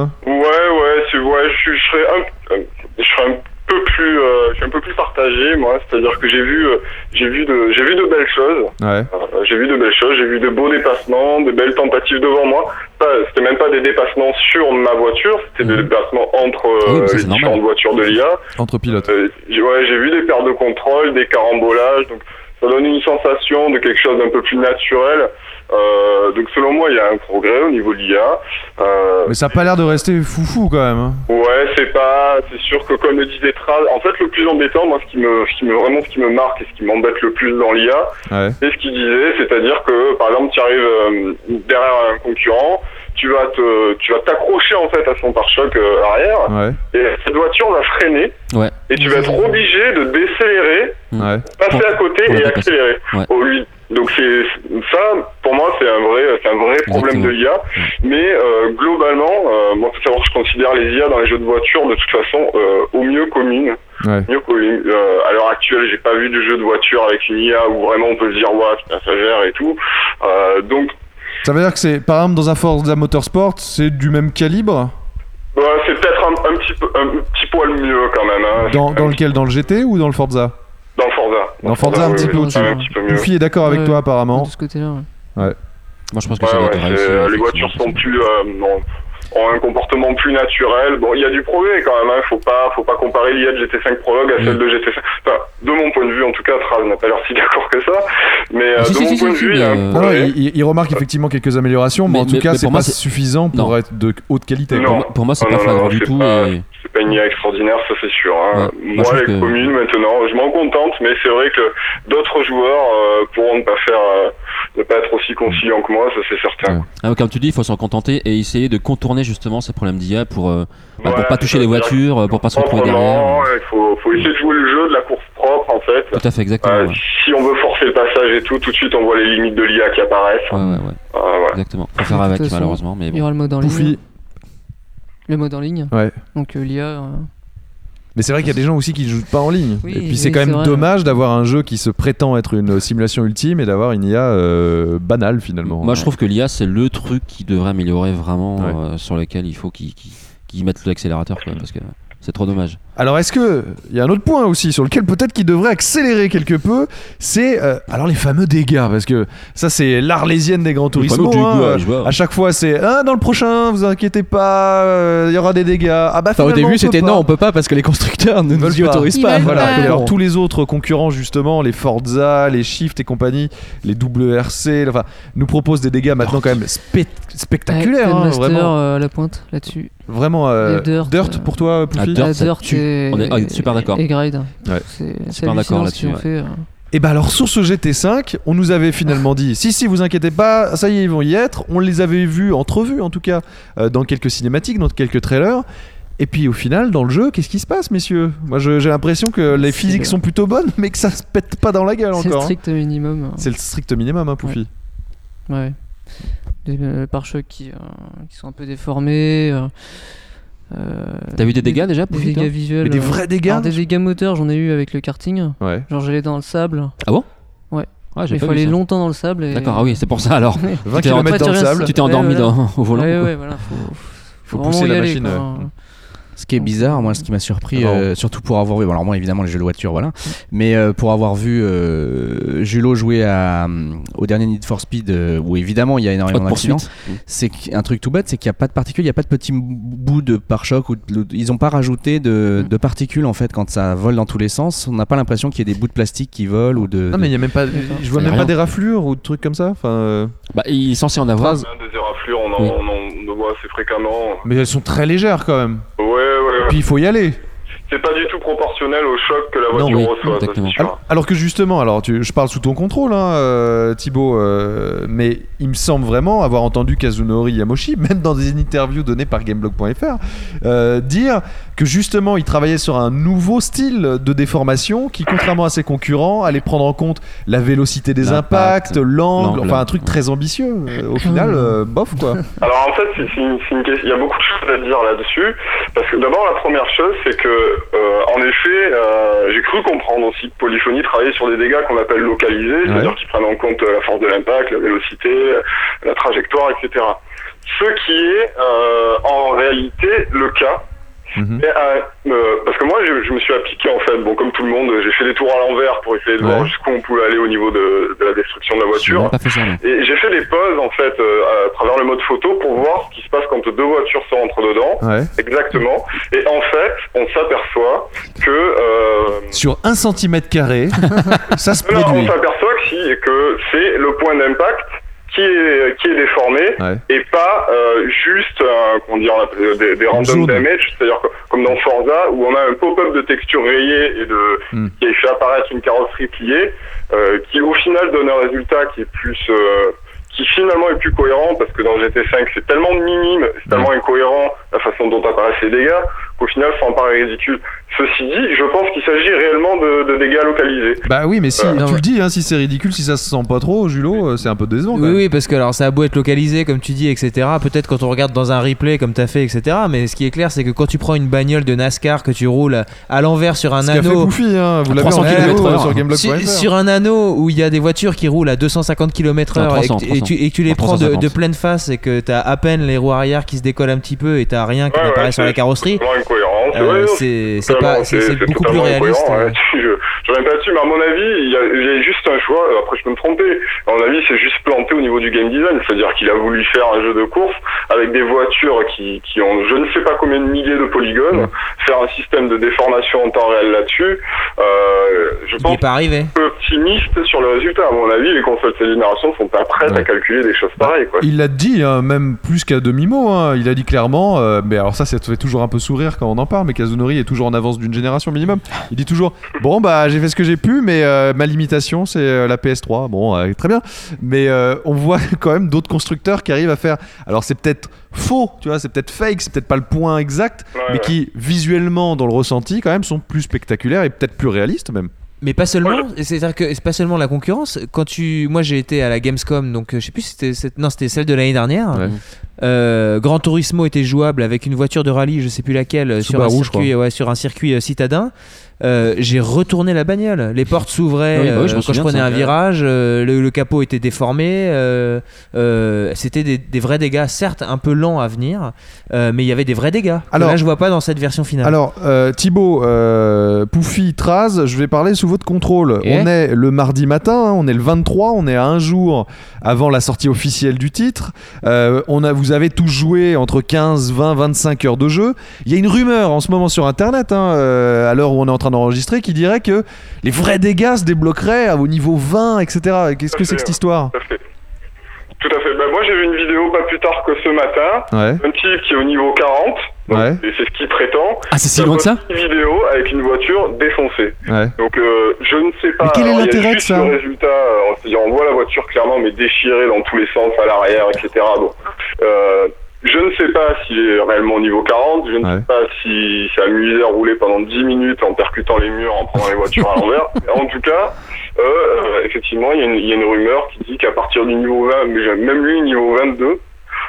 je serais un peu plus partagé moi, c'est-à-dire que j'ai vu de belles choses. J'ai vu de beaux dépassements, de belles tentatives devant moi. C'était même pas des dépassements sur ma voiture, c'était des dépassements entre les différentes voitures de l'IA. Entre pilotes. J'ai vu des pertes de contrôle, des carambolages, donc ça donne une sensation de quelque chose d'un peu plus naturel. Donc selon moi il y a un progrès au niveau de l'IA. Mais ça a pas l'air de rester foufou quand même. Ouais, c'est sûr que comme le disait Traz, en fait le plus embêtant, moi ce qui me marque et ce qui m'embête le plus dans l'IA, c'est ce qu'il disait, c'est-à-dire que par exemple tu arrives derrière un concurrent, tu vas t'accrocher en fait à son pare-choc arrière, et cette voiture va freiner, et tu vas être obligé de décélérer, passer à côté et accélérer. Donc ça, pour moi, c'est un vrai problème de l'IA. Mais globalement, moi, faut savoir que je considère les IA dans les jeux de voiture de toute façon au mieux communes. À l'heure actuelle, j'ai pas vu de jeu de voiture avec une IA où vraiment on peut se dire ça gère et tout. Donc ça veut dire que c'est, par exemple, dans un Forza Motorsport, c'est du même calibre ? C'est peut-être un petit poil mieux quand même. Hein. Dans lequel ? Dans le GT ou dans le Forza ? Dans le Forza. Dans Forza, un petit peu au-dessus. Poufi est d'accord avec toi, apparemment. De ce côté-là, Moi, je pense que ça va être réussi. Les voitures sont plus... ont un comportement plus naturel. Bon, il y a du progrès quand même, hein. Faut pas comparer l'IA de GT5 Prologue à celle de GT5. Enfin, de mon point de vue, en tout cas, Traz n'a pas l'air si d'accord que ça. Mais de mon point de vue, il y a un progrès. Il remarque effectivement quelques améliorations, mais en tout cas, c'est pas suffisant pour être de haute qualité. Pour moi, c'est pas flagrant du tout. C'est pas une IA extraordinaire, ça c'est sûr. Hein. Moi, les communes, maintenant, je m'en contente, mais c'est vrai que d'autres joueurs pourront ne pas être aussi conciliants que moi, ça c'est certain. Comme tu dis, il faut s'en contenter et essayer de contourner justement ces problèmes d'IA pour pas toucher les voitures, pour pas se retrouver derrière. Il faut essayer de jouer le jeu de la course propre en fait. Tout à fait, exactement. Si on veut forcer le passage et tout de suite on voit les limites de l'IA qui apparaissent. Exactement. Faut faire avec malheureusement. Mais il y aura le mode en ligne. Le mode en ligne. Donc l'IA. Mais c'est vrai qu'il y a des gens aussi qui jouent pas en ligne. Et puis c'est quand même dommage d'avoir un jeu qui se prétend être une simulation ultime et d'avoir une IA banale finalement. Moi je trouve que l'IA c'est le truc qui devrait améliorer vraiment, sur lequel il faut qu'ils mettent l'accélérateur parce que c'est trop dommage. Alors est-ce que il y a un autre point aussi sur lequel peut-être qu'il devrait accélérer quelque peu, c'est alors les fameux dégâts, parce que ça c'est l'arlésienne des Gran Turismo. À chaque fois c'est dans le prochain vous inquiétez pas, il y aura des dégâts. Au début c'était non on peut pas parce que les constructeurs ne nous y autorisent pas. Alors tous les autres concurrents justement, les Forza, les Shift et compagnie, les WRC, nous proposent des dégâts maintenant quand même spectaculaires, vraiment. À la pointe là-dessus. Vraiment Dirt pour toi, Poufi. On est super d'accord. Et Gride. C'est super d'accord là-dessus. Et alors sur ce GT5, on nous avait finalement dit si vous inquiétez pas, ça y est ils vont y être. On les avait vus entrevus en tout cas dans quelques cinématiques, dans quelques trailers. Et puis au final dans le jeu, qu'est-ce qui se passe messieurs ? Moi j'ai l'impression que les physiques sont plutôt bonnes, mais que ça se pète pas dans la gueule encore. C'est le strict minimum. C'est le strict minimum, Poufi. Ouais. Des pare-chocs qui sont un peu déformés. T'as vu des dégâts déjà, Poufi, des dégâts visuels. Mais des vrais dégâts. Alors, des dégâts moteurs, j'en ai eu avec le karting. Genre j'allais dans le sable. Ah bon ? Ouais. Il faut aller longtemps dans le sable. Et... D'accord, c'est pour ça alors. 20 km dans le sable. Tu t'es endormi au volant. Ouais, voilà. Faut pousser la machine. Ce qui est bizarre, moi, ce qui m'a surpris, surtout pour avoir vu, alors moi évidemment les jeux de voiture, voilà, mais pour avoir vu Julo jouer au dernier Need for Speed, où évidemment il y a énormément d'accidents, c'est un truc tout bête, c'est qu'il n'y a pas de particules, il n'y a pas de petits bouts de pare-choc, ils n'ont pas rajouté de particules en fait quand ça vole dans tous les sens. On n'a pas l'impression qu'il y ait des bouts de plastique qui volent ou de. Non mais il y a même pas, je vois même pas des raflures ou de trucs comme ça. Il est censé en avoir. Des raflures, on en voit assez fréquemment. Mais elles sont très légères quand même. Ouais. Puis il faut y aller. C'est pas du tout proportionnel au choc que la voiture reçoit. Alors que justement, je parle sous ton contrôle, Thibaut, mais il me semble vraiment avoir entendu Kazunori Yamoshi, même dans des interviews données par Gameblog.fr, dire que justement il travaillait sur un nouveau style de déformation qui, contrairement à ses concurrents, allait prendre en compte la vélocité des impacts, l'angle, un truc très ambitieux. Au final, bof quoi. Alors en fait, il y a beaucoup de choses à dire là-dessus, parce que d'abord la première chose, c'est que en effet, j'ai cru comprendre aussi que Polyphony travaillait sur des dégâts qu'on appelle localisés, c'est-à-dire qu'ils prennent en compte la force de l'impact, la vélocité, la trajectoire, etc. Ce qui est en réalité le cas. Parce que moi je me suis appliqué en fait, comme tout le monde, j'ai fait des tours à l'envers pour essayer de voir jusqu'où on pouvait aller au niveau de la destruction de la voiture. Et j'ai fait des pauses en fait à travers le mode photo pour voir ce qui se passe quand deux voitures se rentrent dedans. Exactement. Et en fait, on s'aperçoit que sur 1 cm², ça se produit. On s'aperçoit que c'est le point d'impact qui est déformé et pas juste des random damage, c'est-à-dire comme dans Forza où on a un pop-up de texture rayée et qui fait apparaître une carrosserie pliée qui au final donne un résultat qui est plus qui finalement est plus cohérent, parce que dans GT5 c'est tellement minime, c'est tellement incohérent la façon dont apparaissent les dégâts, qu'au final ça en paraît ridicule. Ceci dit, je pense qu'il s'agit réellement de dégâts localisés. Bah oui, mais si tu le dis, hein, si c'est ridicule, si ça se sent pas trop, Julo, c'est un peu décevant. Oui, parce que alors ça a beau être localisé, comme tu dis, etc. Peut-être quand on regarde dans un replay, comme t'as fait, etc. Mais ce qui est clair, c'est que quand tu prends une bagnole de NASCAR que tu roules à l'envers sur un anneau, Poufy, hein, vous l'avez 300 km/h sur Gameblog.fr. sur un anneau où il y a des voitures qui roulent à 250 km/h et que tu les prends de pleine face et que t'as à peine les roues arrière qui se décollent un petit peu et t'as rien qui apparaît sur la carrosserie. C'est beaucoup plus réaliste. Je reviens pas là-dessus, mais à mon avis, il y a juste un choix. Après, je peux me tromper. À mon avis, c'est juste planté au niveau du game design. C'est-à-dire qu'il a voulu faire un jeu de course avec des voitures qui ont je ne sais pas combien de milliers de polygones, faire un système de déformation en temps réel là-dessus. Je pense optimiste sur le résultat. À mon avis, les consoles de cette génération sont pas prêtes à calculer des choses pareilles. Quoi. Il l'a dit, hein, même plus qu'à demi-mot. Hein. Il a dit clairement, mais alors ça te fait toujours un peu sourire quand on en parle, mais Kazunori est toujours en avance d'une génération minimum. Il dit toujours, bon bah j'ai fait ce que j'ai pu, mais ma limitation c'est la PS3. Bon, très bien. Mais on voit quand même d'autres constructeurs qui arrivent à faire. Alors c'est peut-être faux, tu vois, c'est peut-être fake, c'est peut-être pas le point exact, mais qui visuellement dans le ressenti quand même sont plus spectaculaires et peut-être plus réalistes même. Mais pas seulement, c'est-à-dire que c'est pas seulement la concurrence. Moi j'ai été à la Gamescom, donc je sais plus si c'était celle de l'année dernière. Gran Turismo était jouable avec une voiture de rallye, je sais plus laquelle, sur un circuit citadin. J'ai retourné la bagnole, les portes s'ouvraient quand je prenais un virage, le capot était déformé, c'était des vrais dégâts, certes un peu lents à venir, mais il y avait des vrais dégâts. Alors, là je vois pas dans cette version finale. Alors Thibaut, Poufy, Traz, je vais parler sous votre contrôle. On est le mardi matin, hein, on est le 23, on est à un jour avant la sortie officielle du titre. Vous avez tous joué entre 15, 20, 25 heures de jeu. Il y a une rumeur en ce moment sur internet, hein, à l'heure où on est en train d'enregistrer, qui dirait que les vrais dégâts se débloqueraient au niveau 20, etc. Qu'est-ce que c'est que cette histoire ? Tout à fait. Moi j'ai vu une vidéo pas plus tard que ce matin, un type qui est au niveau 40, donc, et c'est ce qu'il prétend. Ah, c'est si loin que ça ? Une vidéo avec une voiture défoncée. Donc je ne sais pas. Mais quel est l'intérêt de ça ? Le résultat, on voit la voiture clairement mais déchirée dans tous les sens, à l'arrière, etc. Bon. Je ne sais pas s'il est réellement au niveau 40, je ne sais pas si s'est amusé à rouler pendant 10 minutes en percutant les murs, en prenant les voitures à l'envers. En tout cas, effectivement, il y a une rumeur qui dit qu'à partir du niveau 20, mais même lui, niveau 22,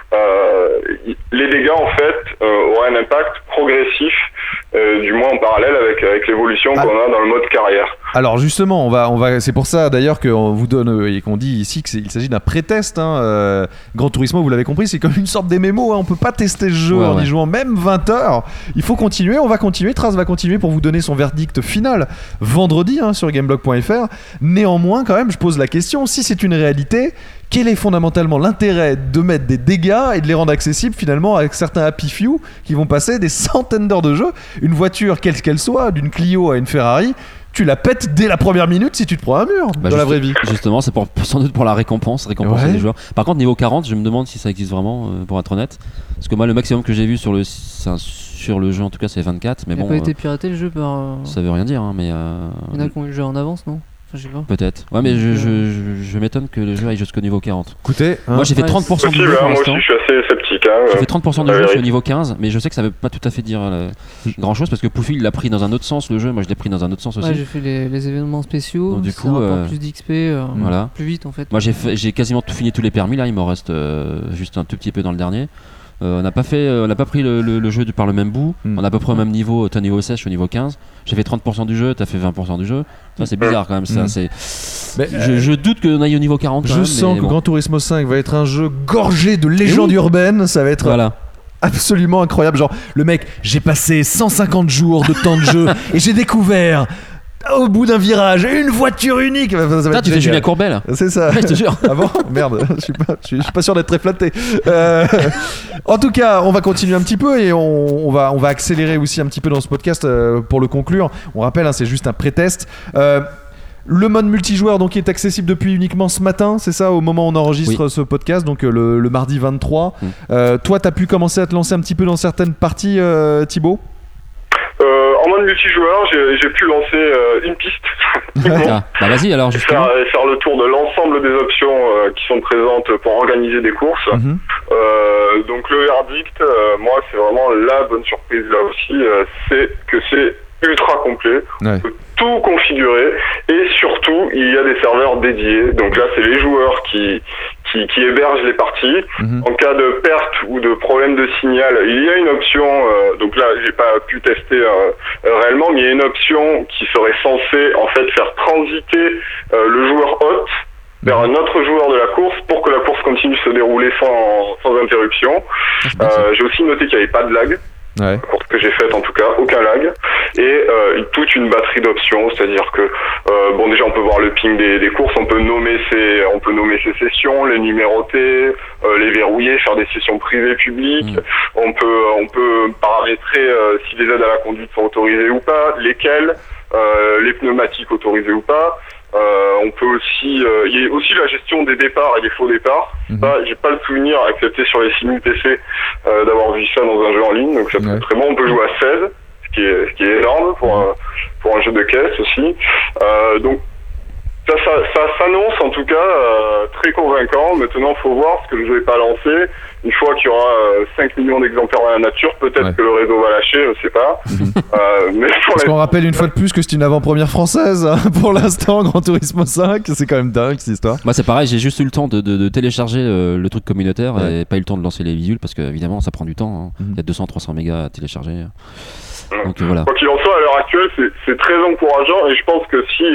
les dégâts en fait auraient un impact progressif, du moins en parallèle avec l'évolution qu'on a dans le mode carrière. Alors justement, on va, c'est pour ça d'ailleurs qu'on vous donne et qu'on dit ici qu'il s'agit d'un pré-test. Hein. Gran Turismo, vous l'avez compris, c'est comme une sorte d'MMO. Hein. On peut pas tester le jeu en y jouant même 20 heures. Il faut continuer, on va continuer. Traz va continuer pour vous donner son verdict final vendredi sur Gameblog.fr. Néanmoins, quand même, je pose la question, si c'est une réalité, quel est fondamentalement l'intérêt de mettre des dégâts et de les rendre accessibles finalement avec certains happy few qui vont passer des centaines d'heures de jeu? Une voiture, quelle qu'elle soit, d'une Clio à une Ferrari, tu la pètes dès la première minute si tu te prends un mur dans la vraie vie. Justement, c'est sans doute pour la récompenser les joueurs. Par contre, niveau 40, je me demande si ça existe vraiment, pour être honnête. Parce que moi, le maximum que j'ai vu sur le jeu, en tout cas, c'est 24. Mais il n'a pas été piraté le jeu par. Ça veut rien dire, hein, mais. Il y en a qui ont eu le jeu en avance, non? Je sais pas. Peut-être. Ouais, mais je m'étonne que le jeu aille jusqu'au niveau 40. Écoutez, moi j'ai fait 30% du jeu pour l'instant. Moi aussi, je suis assez sceptique. J'ai fait 30% du jeu, je suis au niveau 15, mais je sais que ça veut pas tout à fait dire grand chose parce que Poufy il l'a pris dans un autre sens le jeu, moi je l'ai pris dans un autre sens aussi. Ouais, j'ai fait les événements spéciaux. Donc, du coup, plus d'XP, voilà. plus vite en fait. Moi j'ai quasiment tout fini tous les permis là, il m'en reste juste un tout petit peu dans le dernier. On n'a pas pris le jeu par le même bout. On a à peu près au même niveau. T'es au niveau 16, je suis au niveau 15. J'ai fait 30% du jeu, t'as fait 20% du jeu. Ça, c'est bizarre quand même. Ça, je doute qu'on aille au niveau 40. Je sens que Gran Turismo 5 va être un jeu gorgé de légendes urbaines. Ça va être absolument incroyable. Genre, le mec, j'ai passé 150 jours de temps de jeu et j'ai découvert au bout d'un virage une voiture unique. Tu fais Julien Courbet là. C'est ça. Ouais, je te jure. Ah bon, merde, je suis pas sûr d'être très flatté. En tout cas, on va continuer un petit peu et on va accélérer aussi un petit peu dans ce podcast pour le conclure. On rappelle, c'est juste un pré-test. Le mode multijoueur donc est accessible depuis uniquement ce matin, c'est ça, au moment où on enregistre ce podcast, donc le mardi 23. Toi, t'as pu commencer à te lancer un petit peu dans certaines parties, Thibaut? En mode multijoueur, j'ai pu lancer une piste Ah, bah vas-y alors justement. Faire le tour de l'ensemble des options qui sont présentes pour organiser des courses. Donc le verdict, moi c'est vraiment la bonne surprise là aussi, c'est que c'est ultra complet, on peut tout configurer et surtout il y a des serveurs dédiés. Donc là c'est les joueurs qui hébergent les parties. En cas de perte ou de problème de signal, il y a une option, donc là j'ai pas pu tester réellement, mais il y a une option qui serait censée en fait faire transiter le joueur hôte vers un autre joueur de la course pour que la course continue de se dérouler sans interruption. J'ai aussi noté qu'il n'y avait pas de lag. Pour ce que j'ai fait en tout cas, aucun lag, et toute une batterie d'options, c'est-à-dire que bon déjà on peut voir le ping des courses, on peut nommer ses sessions, les numéroter, les verrouiller, faire des sessions privées publiques, on peut paramétrer si les aides à la conduite sont autorisées ou pas, lesquelles, les pneumatiques autorisés ou pas. On peut aussi, il y a aussi la gestion des départs et des faux départs. Ça, j'ai pas le souvenir, excepté sur les simuls PC, d'avoir vu ça dans un jeu en ligne. Donc ça peut être très bon. On peut jouer à 16, ce qui est énorme pour un jeu de caisse aussi. Donc ça s'annonce en tout cas très convaincant. Maintenant, faut voir ce que je vais pas lancer. Une fois qu'il y aura 5 millions d'exemplaires dans la nature, peut-être que le réseau va lâcher, je sais pas. Mais parce qu'on rappelle une fois de plus que c'est une avant-première française hein, pour l'instant, Gran Turismo 5, c'est quand même dingue cette histoire. Moi c'est pareil, j'ai juste eu le temps de télécharger le truc communautaire et pas eu le temps de lancer les visuels parce que évidemment ça prend du temps. Hein. Il y a 200-300 mégas à télécharger. Donc voilà. Quoi qu'il en soit, à l'heure actuelle, c'est très encourageant et je pense que si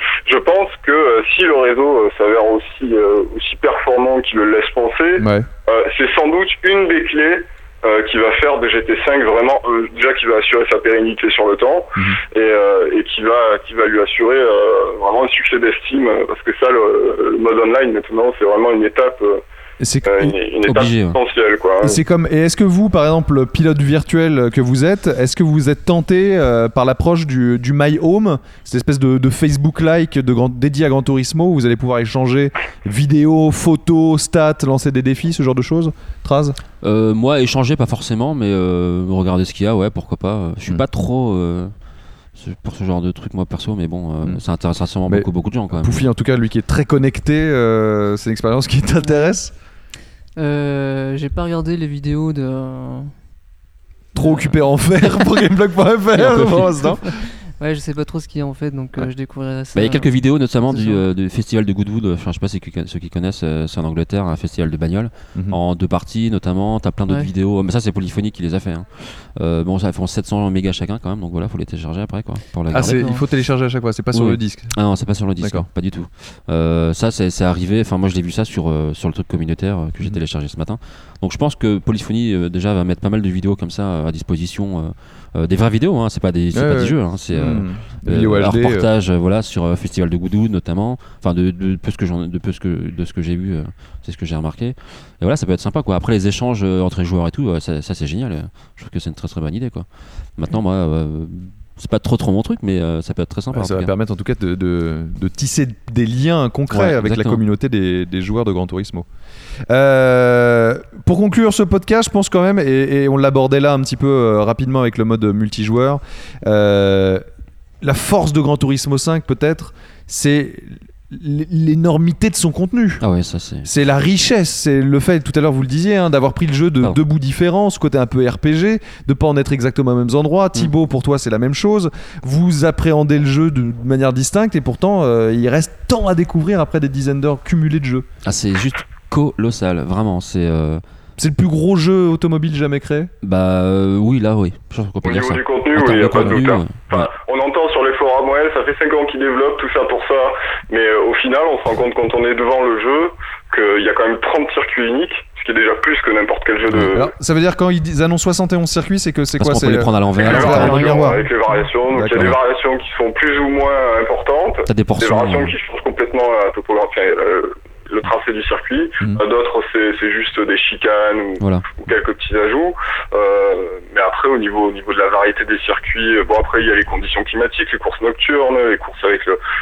le réseau s'avère aussi performant qu'il le laisse penser, c'est sans doute une des clés qui va faire de GT5 vraiment déjà qui va assurer sa pérennité sur le temps et qui va lui assurer vraiment un succès d'estime parce que ça le mode online maintenant c'est vraiment une étape. C'est une étape essentielle quoi. Et est-ce que vous par exemple pilote virtuel que vous êtes, est-ce que vous êtes tenté par l'approche du My Home, cette espèce de Facebook-like dédié à Gran Turismo où vous allez pouvoir échanger vidéos, photos, stats, lancer des défis, ce genre de choses? Traz? Moi échanger pas forcément mais regarder ce qu'il y a, ouais pourquoi pas. Je suis pas trop pour ce genre de truc moi perso mais bon ça intéresse sûrement beaucoup de gens quand même. Poufy en tout cas lui qui est très connecté, c'est une expérience qui t'intéresse? J'ai pas regardé les vidéos de... Trop occupé à en faire pour gameblog.fr pour l'instant. Ouais, je sais pas trop ce qu'il y a en fait, donc je découvrirai ça. Il y a quelques vidéos notamment du festival de Goodwood, enfin, je sais pas si ceux qui connaissent, c'est en Angleterre, un festival de bagnole, en 2 parties notamment, t'as plein d'autres vidéos, mais ça c'est Polyphony qui les a fait. Hein. Bon, ça font 700 mégas chacun quand même, donc voilà, faut les télécharger après quoi. Pour la il faut télécharger à chaque fois, c'est pas sur le disque. Ah non, c'est pas sur le disque, pas du tout. Ça c'est arrivé, enfin moi je l'ai vu ça sur le truc communautaire que j'ai téléchargé ce matin. Donc je pense que Polyphony déjà va mettre pas mal de vidéos comme ça à disposition. Des vraies vidéos, hein, c'est pas des jeux, hein, c'est un reportage voilà, sur Festival de Goodwood notamment, enfin de ce que j'ai vu, c'est ce que j'ai remarqué. Et voilà, ça peut être sympa quoi. Après les échanges entre les joueurs et tout, ça c'est génial. Je trouve que c'est une très très bonne idée quoi. Maintenant moi c'est pas trop mon truc mais ça peut être très sympa. Ça va permettre en tout cas de tisser des liens concrets avec la communauté des joueurs de Gran Turismo. Pour conclure ce podcast, je pense quand même, et on l'abordait là un petit peu rapidement avec le mode multijoueur, la force de Gran Turismo 5 peut-être, c'est l'énormité de son contenu. Ah ouais, ça c'est la richesse, c'est le fait, tout à l'heure vous le disiez, hein, d'avoir pris le jeu de 2 bouts différents, ce côté un peu RPG, de pas en être exactement aux mêmes endroits. Thibaut, pour toi c'est la même chose, vous appréhendez le jeu de manière distincte et pourtant il reste tant à découvrir après des dizaines d'heures cumulées de jeu. Ah c'est juste colossal, vraiment, c'est le plus gros jeu automobile jamais créé? Oui, là, oui. Je pense qu'on peut dire ça. Au niveau du contenu, oui, il n'y a pas de doute. On entend sur les forums, ouais, ça fait 5 ans qu'ils développent tout ça pour ça, mais au final, on se rend compte quand on est devant le jeu qu'il y a quand même 30 circuits uniques, ce qui est déjà plus que n'importe quel jeu de... Alors, ça veut dire quand ils annoncent 71 circuits, c'est que c'est parce quoi? Parce qu'on peut les prendre à l'envers. Avec les variations, donc il y a des variations qui sont plus ou moins importantes, des variations qui changent complètement la topographie, le tracé du circuit, d'autres c'est juste des chicanes ou quelques petits ajouts, mais après au niveau de la variété des circuits, bon après il y a les conditions climatiques, les courses nocturnes, les courses avec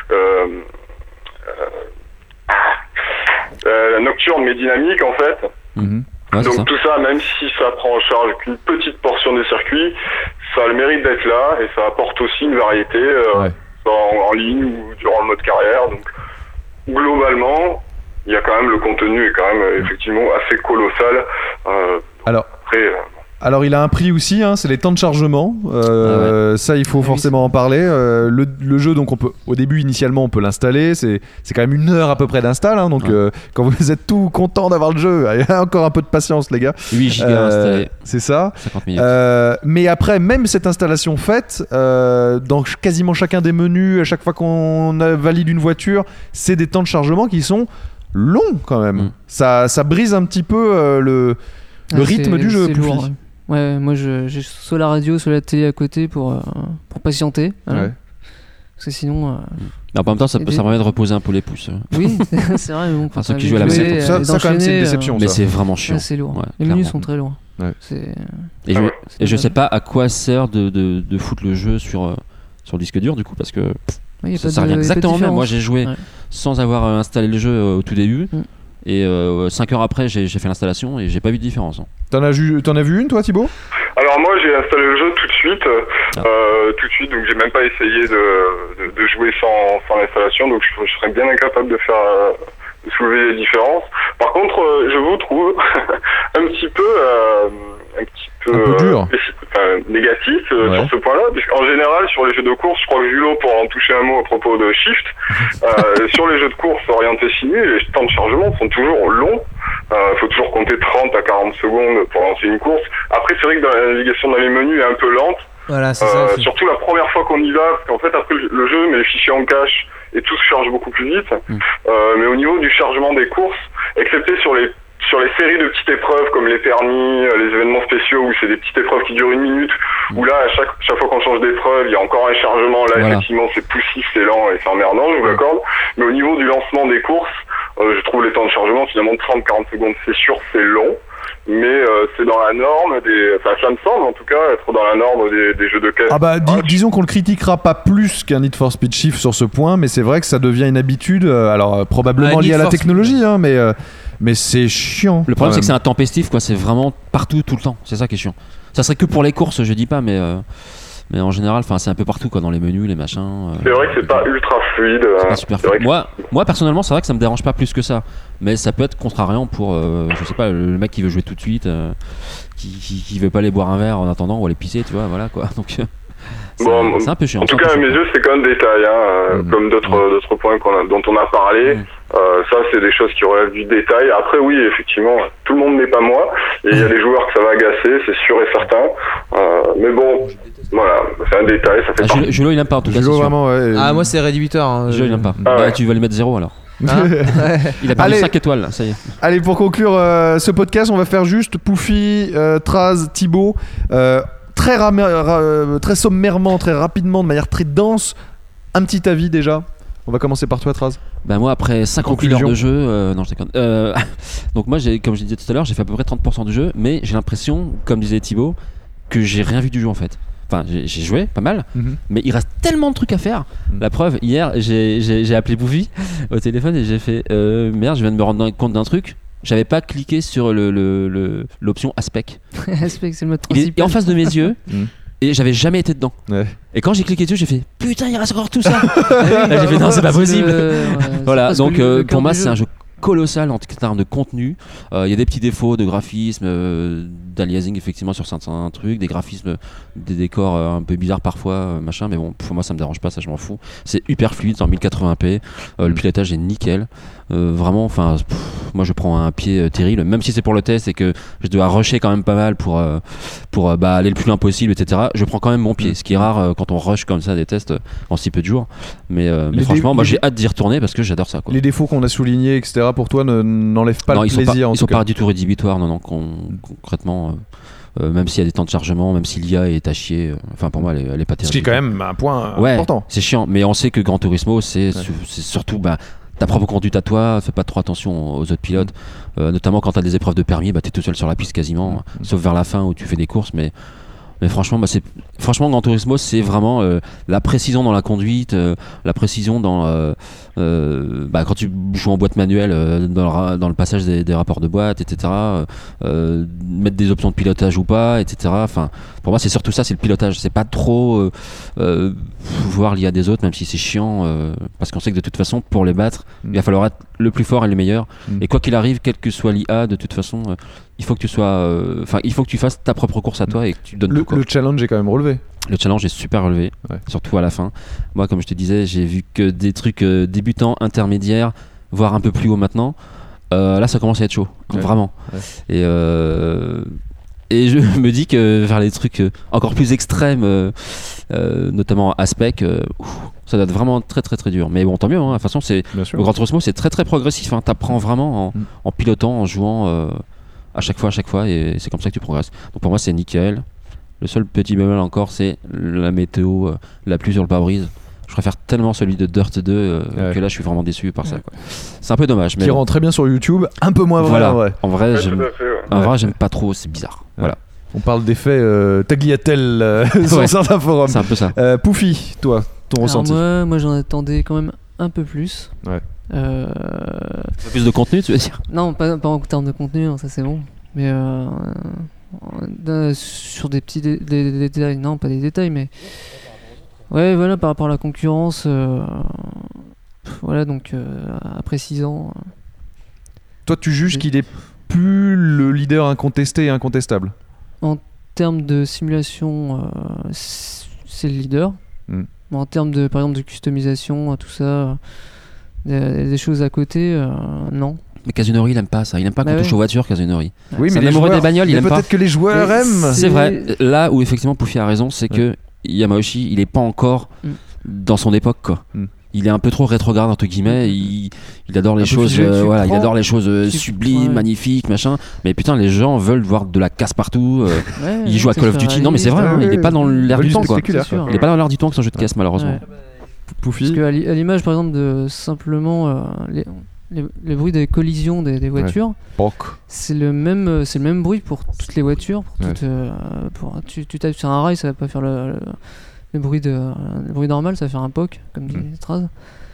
la nocturne mais dynamique en fait. Donc tout ça, même si ça prend en charge qu'une petite portion des circuits, ça a le mérite d'être là et ça apporte aussi une variété en ligne ou de carrière. Donc globalement, il y a quand même le contenu est quand même effectivement assez colossal. Alors. Après, Alors il a un prix aussi, hein, c'est les temps de chargement. Ça il faut forcément en parler. Le jeu, donc au début initialement on peut l'installer. C'est quand même 1 heure à peu près d'install. Hein, donc quand vous êtes tout content d'avoir le jeu, il y a encore un peu de patience les gars. 8 gigas installés. C'est ça. 50 minutes. Mais après même cette installation faite, dans quasiment chacun des menus, à chaque fois qu'on valide une voiture, c'est des temps de chargement qui sont longs quand même. Ça brise un petit peu le rythme du jeu. C'est lourd, ouais, moi j'ai soit la radio, soit la télé à côté pour patienter. Voilà. Ouais. Parce que sinon. En même temps, ça permet de reposer un peu les pouces. Oui, c'est vrai. Bon, enfin, ceux qui jouent à la maison, ça quand même c'est une déception. Mais c'est vraiment chiant. C'est lourd. Les menus sont très lourds. Et je sais pas à quoi sert de foutre le jeu sur disque dur du coup, parce que ça sert à rien. Exactement même. Moi j'ai joué sans avoir installé le jeu au tout début. Et 5 heures après, j'ai fait l'installation et j'ai pas vu de différence. Hein. T'en as vu une, toi, Thibaut ? Alors moi, j'ai installé le jeu tout de suite, donc j'ai même pas essayé de jouer sans l'installation, donc je serais bien incapable de soulever les différences. Par contre, je vous trouve un petit peu dur. Négatif sur ce point-là, puisqu'en général sur les jeux de course, je crois que Julo pourra en toucher un mot à propos de Shift, sur les jeux de course orientés simu, les temps de chargement sont toujours longs. Faut toujours compter 30 à 40 secondes pour lancer une course. Après c'est vrai que la navigation dans les menus est un peu lente. Voilà, c'est ça. Surtout la première fois qu'on y va, parce qu'en fait après le jeu met les fichiers en cache et tout se charge beaucoup plus vite. Mais au niveau du chargement des courses, excepté sur les séries de petites épreuves comme les permis, les événements spéciaux où c'est des petites épreuves qui durent 1 minute, où là à chaque fois qu'on change d'épreuve, il y a encore un chargement, là effectivement c'est poussif, c'est lent et c'est emmerdant, je vous l'accorde. Mais au niveau du lancement des courses, je trouve les temps de chargement finalement 30-40 secondes, c'est sûr, c'est long. Mais c'est dans la norme ça me semble en tout cas être dans la norme des jeux de caisse. Disons qu'on le critiquera pas plus qu'un Need for Speed Shift sur ce point, mais c'est vrai que ça devient une habitude, alors probablement lié à la technologie, hein, mais c'est chiant. Le problème c'est que c'est intempestif, quoi. C'est vraiment partout tout le temps. C'est ça qui est chiant. Ça serait que pour les courses, je dis pas, mais en général, c'est un peu partout, quoi, dans les menus, les machins. C'est vrai que c'est pas ultra fluide. C'est pas super fluide. Moi personnellement, c'est vrai que ça me dérange pas plus que ça. Mais ça peut être contrariant pour, je sais pas, le mec qui veut jouer tout de suite, qui veut pas aller boire un verre en attendant ou aller pisser, tu vois, voilà quoi. Donc c'est un peu chiant. En tout cas, à mes yeux, c'est quand même détail, comme d'autres points dont on a parlé. Ça, c'est des choses qui relèvent du détail. Après, oui, effectivement, tout le monde n'est pas moi. Et il y a des joueurs que ça va agacer, c'est sûr et certain. Mais bon, voilà, c'est un détail. Ça fait partie. Julo, il aime pas en tout cas. Julo, vraiment, moi, c'est rédhibitoire. Hein, Julo, il aime pas. Tu vas lui mettre 0 alors. Il a perdu 5 étoiles, ça y est. Allez, pour conclure ce podcast, on va faire juste Poufy, Traz, Thibaut. Très sommairement, très rapidement, de manière très dense, un petit avis déjà. On va commencer par toi, Traz. Moi, après 50 heures de jeu, non, je déconne. Donc moi, comme je disais tout à l'heure, j'ai fait à peu près 30% du jeu, mais j'ai l'impression, comme disait Thibaut, que j'ai rien vu du jeu en fait. Enfin, j'ai joué pas mal, mais il reste tellement de trucs à faire. La preuve, hier, j'ai appelé Poufy au téléphone et j'ai fait merde, je viens de me rendre compte d'un truc. J'avais pas cliqué sur l'option aspect. Aspect, c'est le mode principal. Il est en face de mes yeux. Et j'avais jamais été dedans. Et quand j'ai cliqué dessus, j'ai fait putain, il reste encore tout ça. J'ai fait non, c'est pas possible. Voilà, donc pour moi, c'est un jeu colossal en termes de contenu. Il y a des petits défauts de graphisme, d'aliasing effectivement sur certains trucs, des graphismes, des décors un peu bizarres parfois, machin, mais bon, pour moi ça me dérange pas, ça je m'en fous. C'est hyper fluide, c'est en 1080p, le pilotage est nickel. Vraiment, moi je prends un pied terrible, même si c'est pour le test et que je dois rusher quand même pas mal pour aller le plus loin possible, etc. Je prends quand même mon pied, ce qui est rare quand on rush comme ça des tests en si peu de jours. Mais franchement, moi j'ai hâte d'y retourner parce que j'adore ça, quoi. Les défauts qu'on a soulignés, etc., pour toi, n'enlèvent pas le plaisir. Ils sont pas du tout rédhibitoires, non, concrètement. Même s'il y a des temps de chargement, même si l'IA est à chier, pour moi elle est pas terrible. Ce qui est quand même un point important. C'est chiant, mais on sait que Gran Turismo c'est surtout ta propre conduite à toi, fais pas trop attention aux autres pilotes, notamment quand t'as des épreuves de permis, t'es tout seul sur la piste quasiment, sauf vers la fin où tu fais des courses, mais Mais franchement, Gran Turismo, c'est vraiment la précision dans la conduite, la précision dans quand tu joues en boîte manuelle, dans le passage des rapports de boîte, etc. Mettre des options de pilotage ou pas, etc. Enfin, pour moi, c'est surtout ça, c'est le pilotage. C'est pas trop voir l'IA des autres, même si c'est chiant, parce qu'on sait que de toute façon, pour les battre, il va falloir être le plus fort et le meilleur. Et quoi qu'il arrive, quelle que soit l'IA, de toute façon, il faut que tu sois, il faut que tu fasses ta propre course à toi et que tu donnes tout, quoi. Le challenge est quand même relevé. Le challenge est super relevé, surtout à la fin. Moi, comme je te disais, j'ai vu que des trucs débutants, intermédiaires, voire un peu plus haut maintenant. Là, ça commence à être chaud, vraiment. Ouais. Et je me dis que vers les trucs encore plus extrêmes, notamment Aspect, ça doit être vraiment très très très dur. Mais bon, tant mieux. De toute façon, le Gran Turismo, c'est très très progressif. T'apprends vraiment en pilotant, en jouant à chaque fois, et c'est comme ça que tu progresses. Donc pour moi, c'est nickel. Le seul petit bémol encore, c'est la météo, la pluie sur le pare-brise. Je préfère tellement celui de Dirt 2 que là, je suis vraiment déçu par ça, quoi. C'est un peu dommage. Mais qui rend très bien sur YouTube, un peu moins vrai. En vrai, j'aime pas trop, c'est bizarre. Voilà. On parle d'effet Tagliatelle sur certains forums. C'est un peu ça. Poufy, toi, ton ressenti? Moi, j'en attendais quand même un peu plus. Ouais. Plus de contenu, tu veux dire? Non, pas en termes de contenu, ça c'est bon. Mais sur des petits détails, non, pas des détails, mais ouais, voilà, par rapport à la concurrence, voilà, donc après 6 ans. Toi, tu juges qu'il est plus le leader incontesté et incontestable? En termes de simulation, c'est le leader. En termes de, par exemple, de customisation, tout ça, des choses à côté, non. Mais Kazunori, il aime pas ça. Il aime pas qu'on touche aux voitures, Kazunori. Oui, mais les joueurs des bagnoles, il aime pas. Peut-être que les joueurs aiment. C'est vrai. Là où effectivement Poufy a raison, c'est que Yamauchi, il est pas encore dans son époque, quoi. Il est un peu trop rétrograde entre guillemets. Il adore les choses, il adore les choses sublimes, magnifiques, machin. Mais putain, les gens veulent voir de la casse partout. Il joue à Call of Duty. Non, mais c'est vrai. Il est pas dans l'air du temps, quoi. Il est pas dans l'air du temps que son jeu de caisse, malheureusement. Poufy. Parce qu'à l'image, par exemple, de simplement les bruits des collisions des voitures, c'est le même bruit pour toutes les voitures. Tu tapes sur un rail, ça va pas faire le bruit normal, ça va faire un POC, comme dit Straz.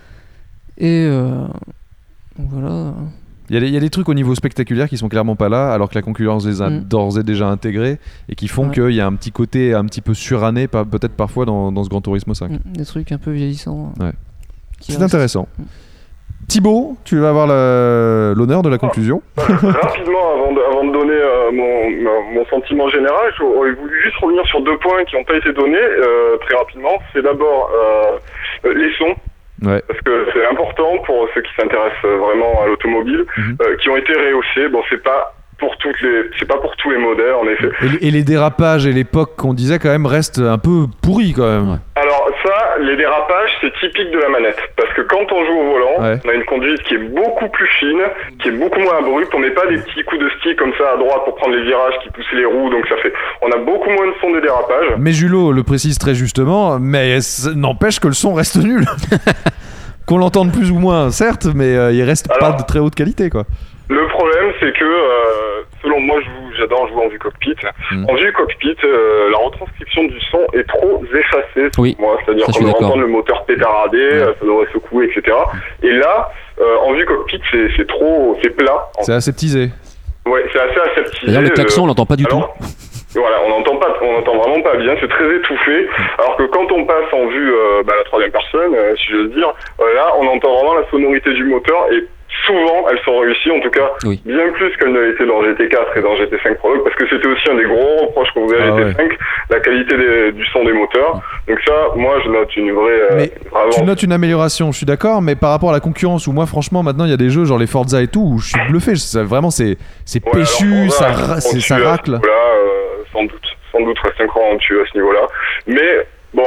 Et donc voilà. Il y a des trucs au niveau spectaculaire qui sont clairement pas là, alors que la concurrence les a d'ores et déjà intégrés et qui font qu'il y a un petit côté un petit peu suranné, peut-être parfois dans ce Gran Turismo 5. Des trucs un peu vieillissants. C'est intéressant. Thibaut, tu vas avoir l'honneur de la conclusion. Rapidement, avant de donner mon sentiment général, j'aurais voulu juste revenir sur 2 points qui n'ont pas été donnés très rapidement. C'est d'abord les sons. Parce que c'est important pour ceux qui s'intéressent vraiment à l'automobile, qui ont été rehaussés. Bon, c'est pas pour tous les modèles, en effet. Et les dérapages et l'époque qu'on disait quand même restent un peu pourris quand même. Alors ça, les dérapages, c'est typique de la manette. Parce que quand on joue au volant, on a une conduite qui est beaucoup plus fine, qui est beaucoup moins abrupte. On met pas des petits coups de stick comme ça à droite pour prendre les virages qui poussent les roues. Donc on a beaucoup moins de son de dérapage. Mais Julot le précise très justement, mais n'empêche que le son reste nul. Qu'on l'entende plus ou moins, certes, mais il reste pas de très haute qualité, quoi. Le problème, c'est que, selon moi, j'adore jouer en vue cockpit. En vue cockpit, la retranscription du son est trop effacée, pour moi. C'est-à-dire qu'on va entendre le moteur pétarader, ça devrait secouer, etc. Et là, en vue cockpit, c'est plat. C'est aseptisé. Ouais, c'est assez aseptisé. D'ailleurs, le klaxon, on l'entend pas du tout. Voilà, on n'entend vraiment pas bien, c'est très étouffé. Alors que quand on passe en vue la troisième personne, si j'ose dire, là, on entend vraiment la sonorité du moteur et souvent, elles sont réussies, en tout cas, bien plus qu'elles ne l'étaient dans GT4 et dans GT5 Prologue, parce que c'était aussi un des gros reproches qu'on faisait à GT5, la qualité du son des moteurs. Donc ça, moi, je note une vraie... tu notes une amélioration, je suis d'accord, mais par rapport à la concurrence, où moi, franchement, maintenant, il y a des jeux, genre les Forza et tout, où je suis bluffé. Vraiment, c'est péchu, ça racle. Sans doute reste encore en dessus à ce niveau-là. Mais, bon...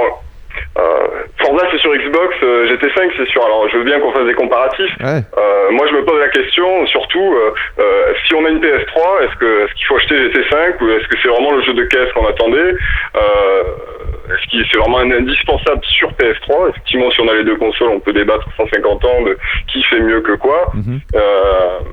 Forza c'est sur Xbox, GT5 c'est sur. Alors je veux bien qu'on fasse des comparatifs. Moi je me pose la question, surtout si on a une PS3, est-ce qu'il faut acheter GT5 ou est-ce que c'est vraiment le jeu de caisse qu'on attendait? Est-ce que c'est vraiment un indispensable sur PS3? Effectivement, si on a les deux consoles, on peut débattre 150 ans de qui fait mieux que quoi.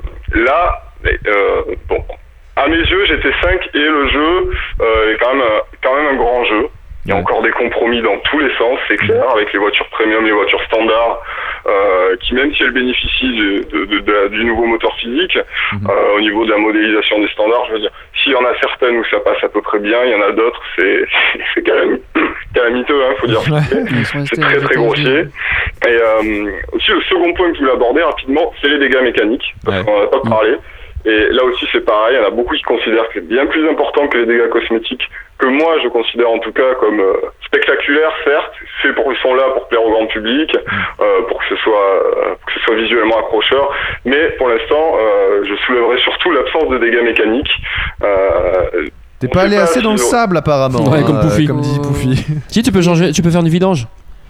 Là, bon. À mes yeux, GT5 est le jeu est quand même quand même un grand jeu. Il y a encore des compromis dans tous les sens, c'est clair, avec les voitures premium, les voitures standards, qui même si elles bénéficient du nouveau moteur physique, au niveau de la modélisation des standards, je veux dire, s'il y en a certaines où ça passe à peu près bien, il y en a d'autres, c'est calamiteux, faut dire. C'est très très grossier. Et aussi le second point que je voulais aborder rapidement, c'est les dégâts mécaniques, parce qu'on n'en a pas parlé. Et là aussi c'est pareil, il y en a beaucoup qui considèrent que c'est bien plus important que les dégâts cosmétiques, que moi je considère en tout cas comme spectaculaires, certes, ils sont là pour plaire au grand public, pour que ce soit visuellement accrocheur, mais pour l'instant je soulèverai surtout l'absence de dégâts mécaniques. T'es pas allé assez dans le sable apparemment, ouais, comme Poufy. Comme dit Poufy. Si tu peux faire du vidange.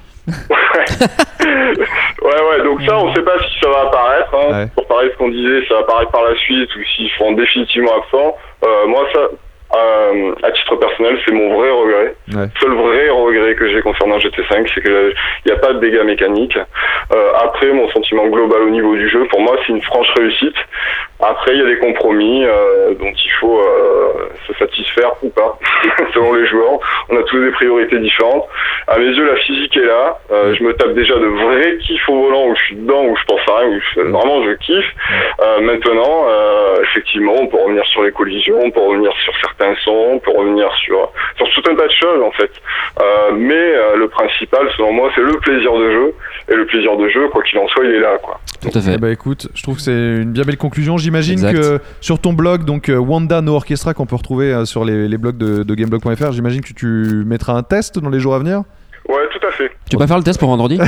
Ouais, donc ça, on sait pas si ça va apparaître, Pour parler de ce qu'on disait, ça va apparaître par la suite ou s'ils seront définitivement absents. Moi, ça, à titre personnel, c'est mon vrai regret. Le seul vrai regret que j'ai concernant GT5, c'est qu'il n'y a pas de dégâts mécaniques. Après, mon sentiment global au niveau du jeu, pour moi, c'est une franche réussite. Après, il y a des compromis dont il faut se satisfaire ou pas, selon les joueurs. On a tous des priorités différentes. À mes yeux, la physique est là. Je me tape déjà de vrais kiffs au volant où je suis dedans, où je pense à rien, vraiment je kiffe. Maintenant, effectivement, on peut revenir sur les collisions, on peut revenir sur certains sons, on peut revenir sur tout un tas de choses en fait. Mais le principal, selon moi, c'est le plaisir de jeu. Et le plaisir de jeu, quoi qu'il en soit, il est là, quoi. Tout à fait. Bah écoute, je trouve que c'est une bien belle conclusion. J'imagine que sur ton blog, donc Wanda No Orchestra, qu'on peut retrouver sur les blogs de gameblog.fr, j'imagine que tu mettras un test dans les jours à venir. Ouais, tout à fait. Tu vas faire le test pour vendredi.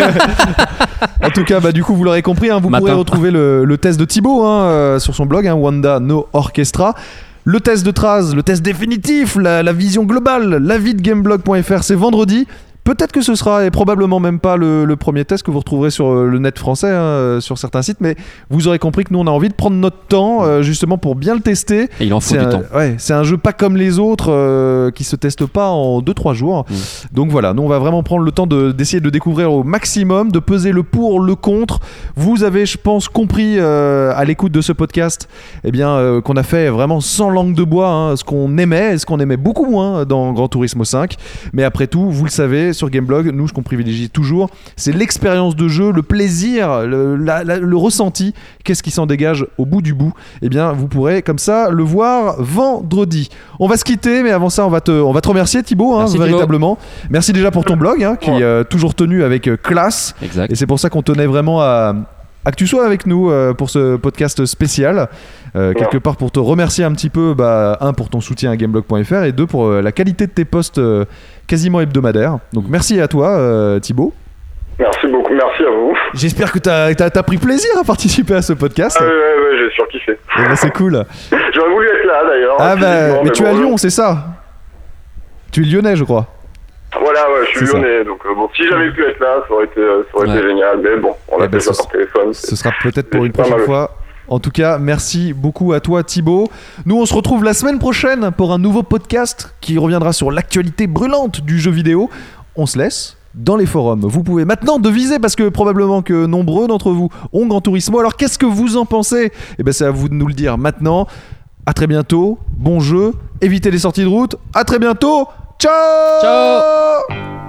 En tout cas, du coup, vous l'aurez compris, vous pourrez retrouver le test de Thibaut sur son blog, Wanda No Orchestra. Le test de Traz, le test définitif, la vision globale, l'avis de gameblog.fr, c'est vendredi. Peut-être que ce sera, et probablement même pas, le premier test que vous retrouverez sur le net français, sur certains sites, mais vous aurez compris que nous on a envie de prendre notre temps justement pour bien le tester. Et il en faut du temps. Ouais, c'est un jeu pas comme les autres qui se testent pas en 2-3 jours. Donc voilà, nous on va vraiment prendre le temps d'essayer de découvrir au maximum, de peser le pour, le contre. Vous avez, je pense, compris à l'écoute de ce podcast qu'on a fait vraiment sans langue de bois, ce qu'on aimait et ce qu'on aimait beaucoup moins dans Gran Turismo 5. Mais après tout, vous le savez, sur Gameblog, nous, ce qu'on privilégie toujours, c'est l'expérience de jeu, le plaisir, le ressenti. Qu'est-ce qui s'en dégage au bout du bout ? Vous pourrez comme ça le voir vendredi. On va se quitter, mais avant ça, on va te remercier, Thibaut, véritablement. Merci déjà pour ton blog, qui est toujours tenu avec classe. Exact. Et c'est pour ça qu'on tenait vraiment à que tu sois avec nous pour ce podcast spécial. Quelque part pour te remercier un petit peu, pour ton soutien à gameblog.fr et 2 pour la qualité de tes posts quasiment hebdomadaires. Donc merci à toi Thibaut. Merci beaucoup, merci à vous. J'espère que t'as pris plaisir à participer à ce podcast. Ouais, j'ai surkiffé. C'est cool. J'aurais voulu être là d'ailleurs. Mais tu es à Lyon, c'est ça ? Tu es lyonnais, je crois. Voilà, je suis lyonnais, donc si j'avais pu être là, ça aurait été génial, mais bon, on l'a déjà par téléphone. Ce sera peut-être pour une prochaine fois. En tout cas, merci beaucoup à toi Thibaut. Nous on se retrouve la semaine prochaine pour un nouveau podcast qui reviendra sur l'actualité brûlante du jeu vidéo. On se laisse dans les forums. Vous pouvez maintenant deviser, parce que probablement que nombreux d'entre vous ont Gran Turismo. Alors qu'est-ce que vous en pensez ? C'est à vous de nous le dire maintenant. À très bientôt, bon jeu, évitez les sorties de route. À très bientôt. Ciao.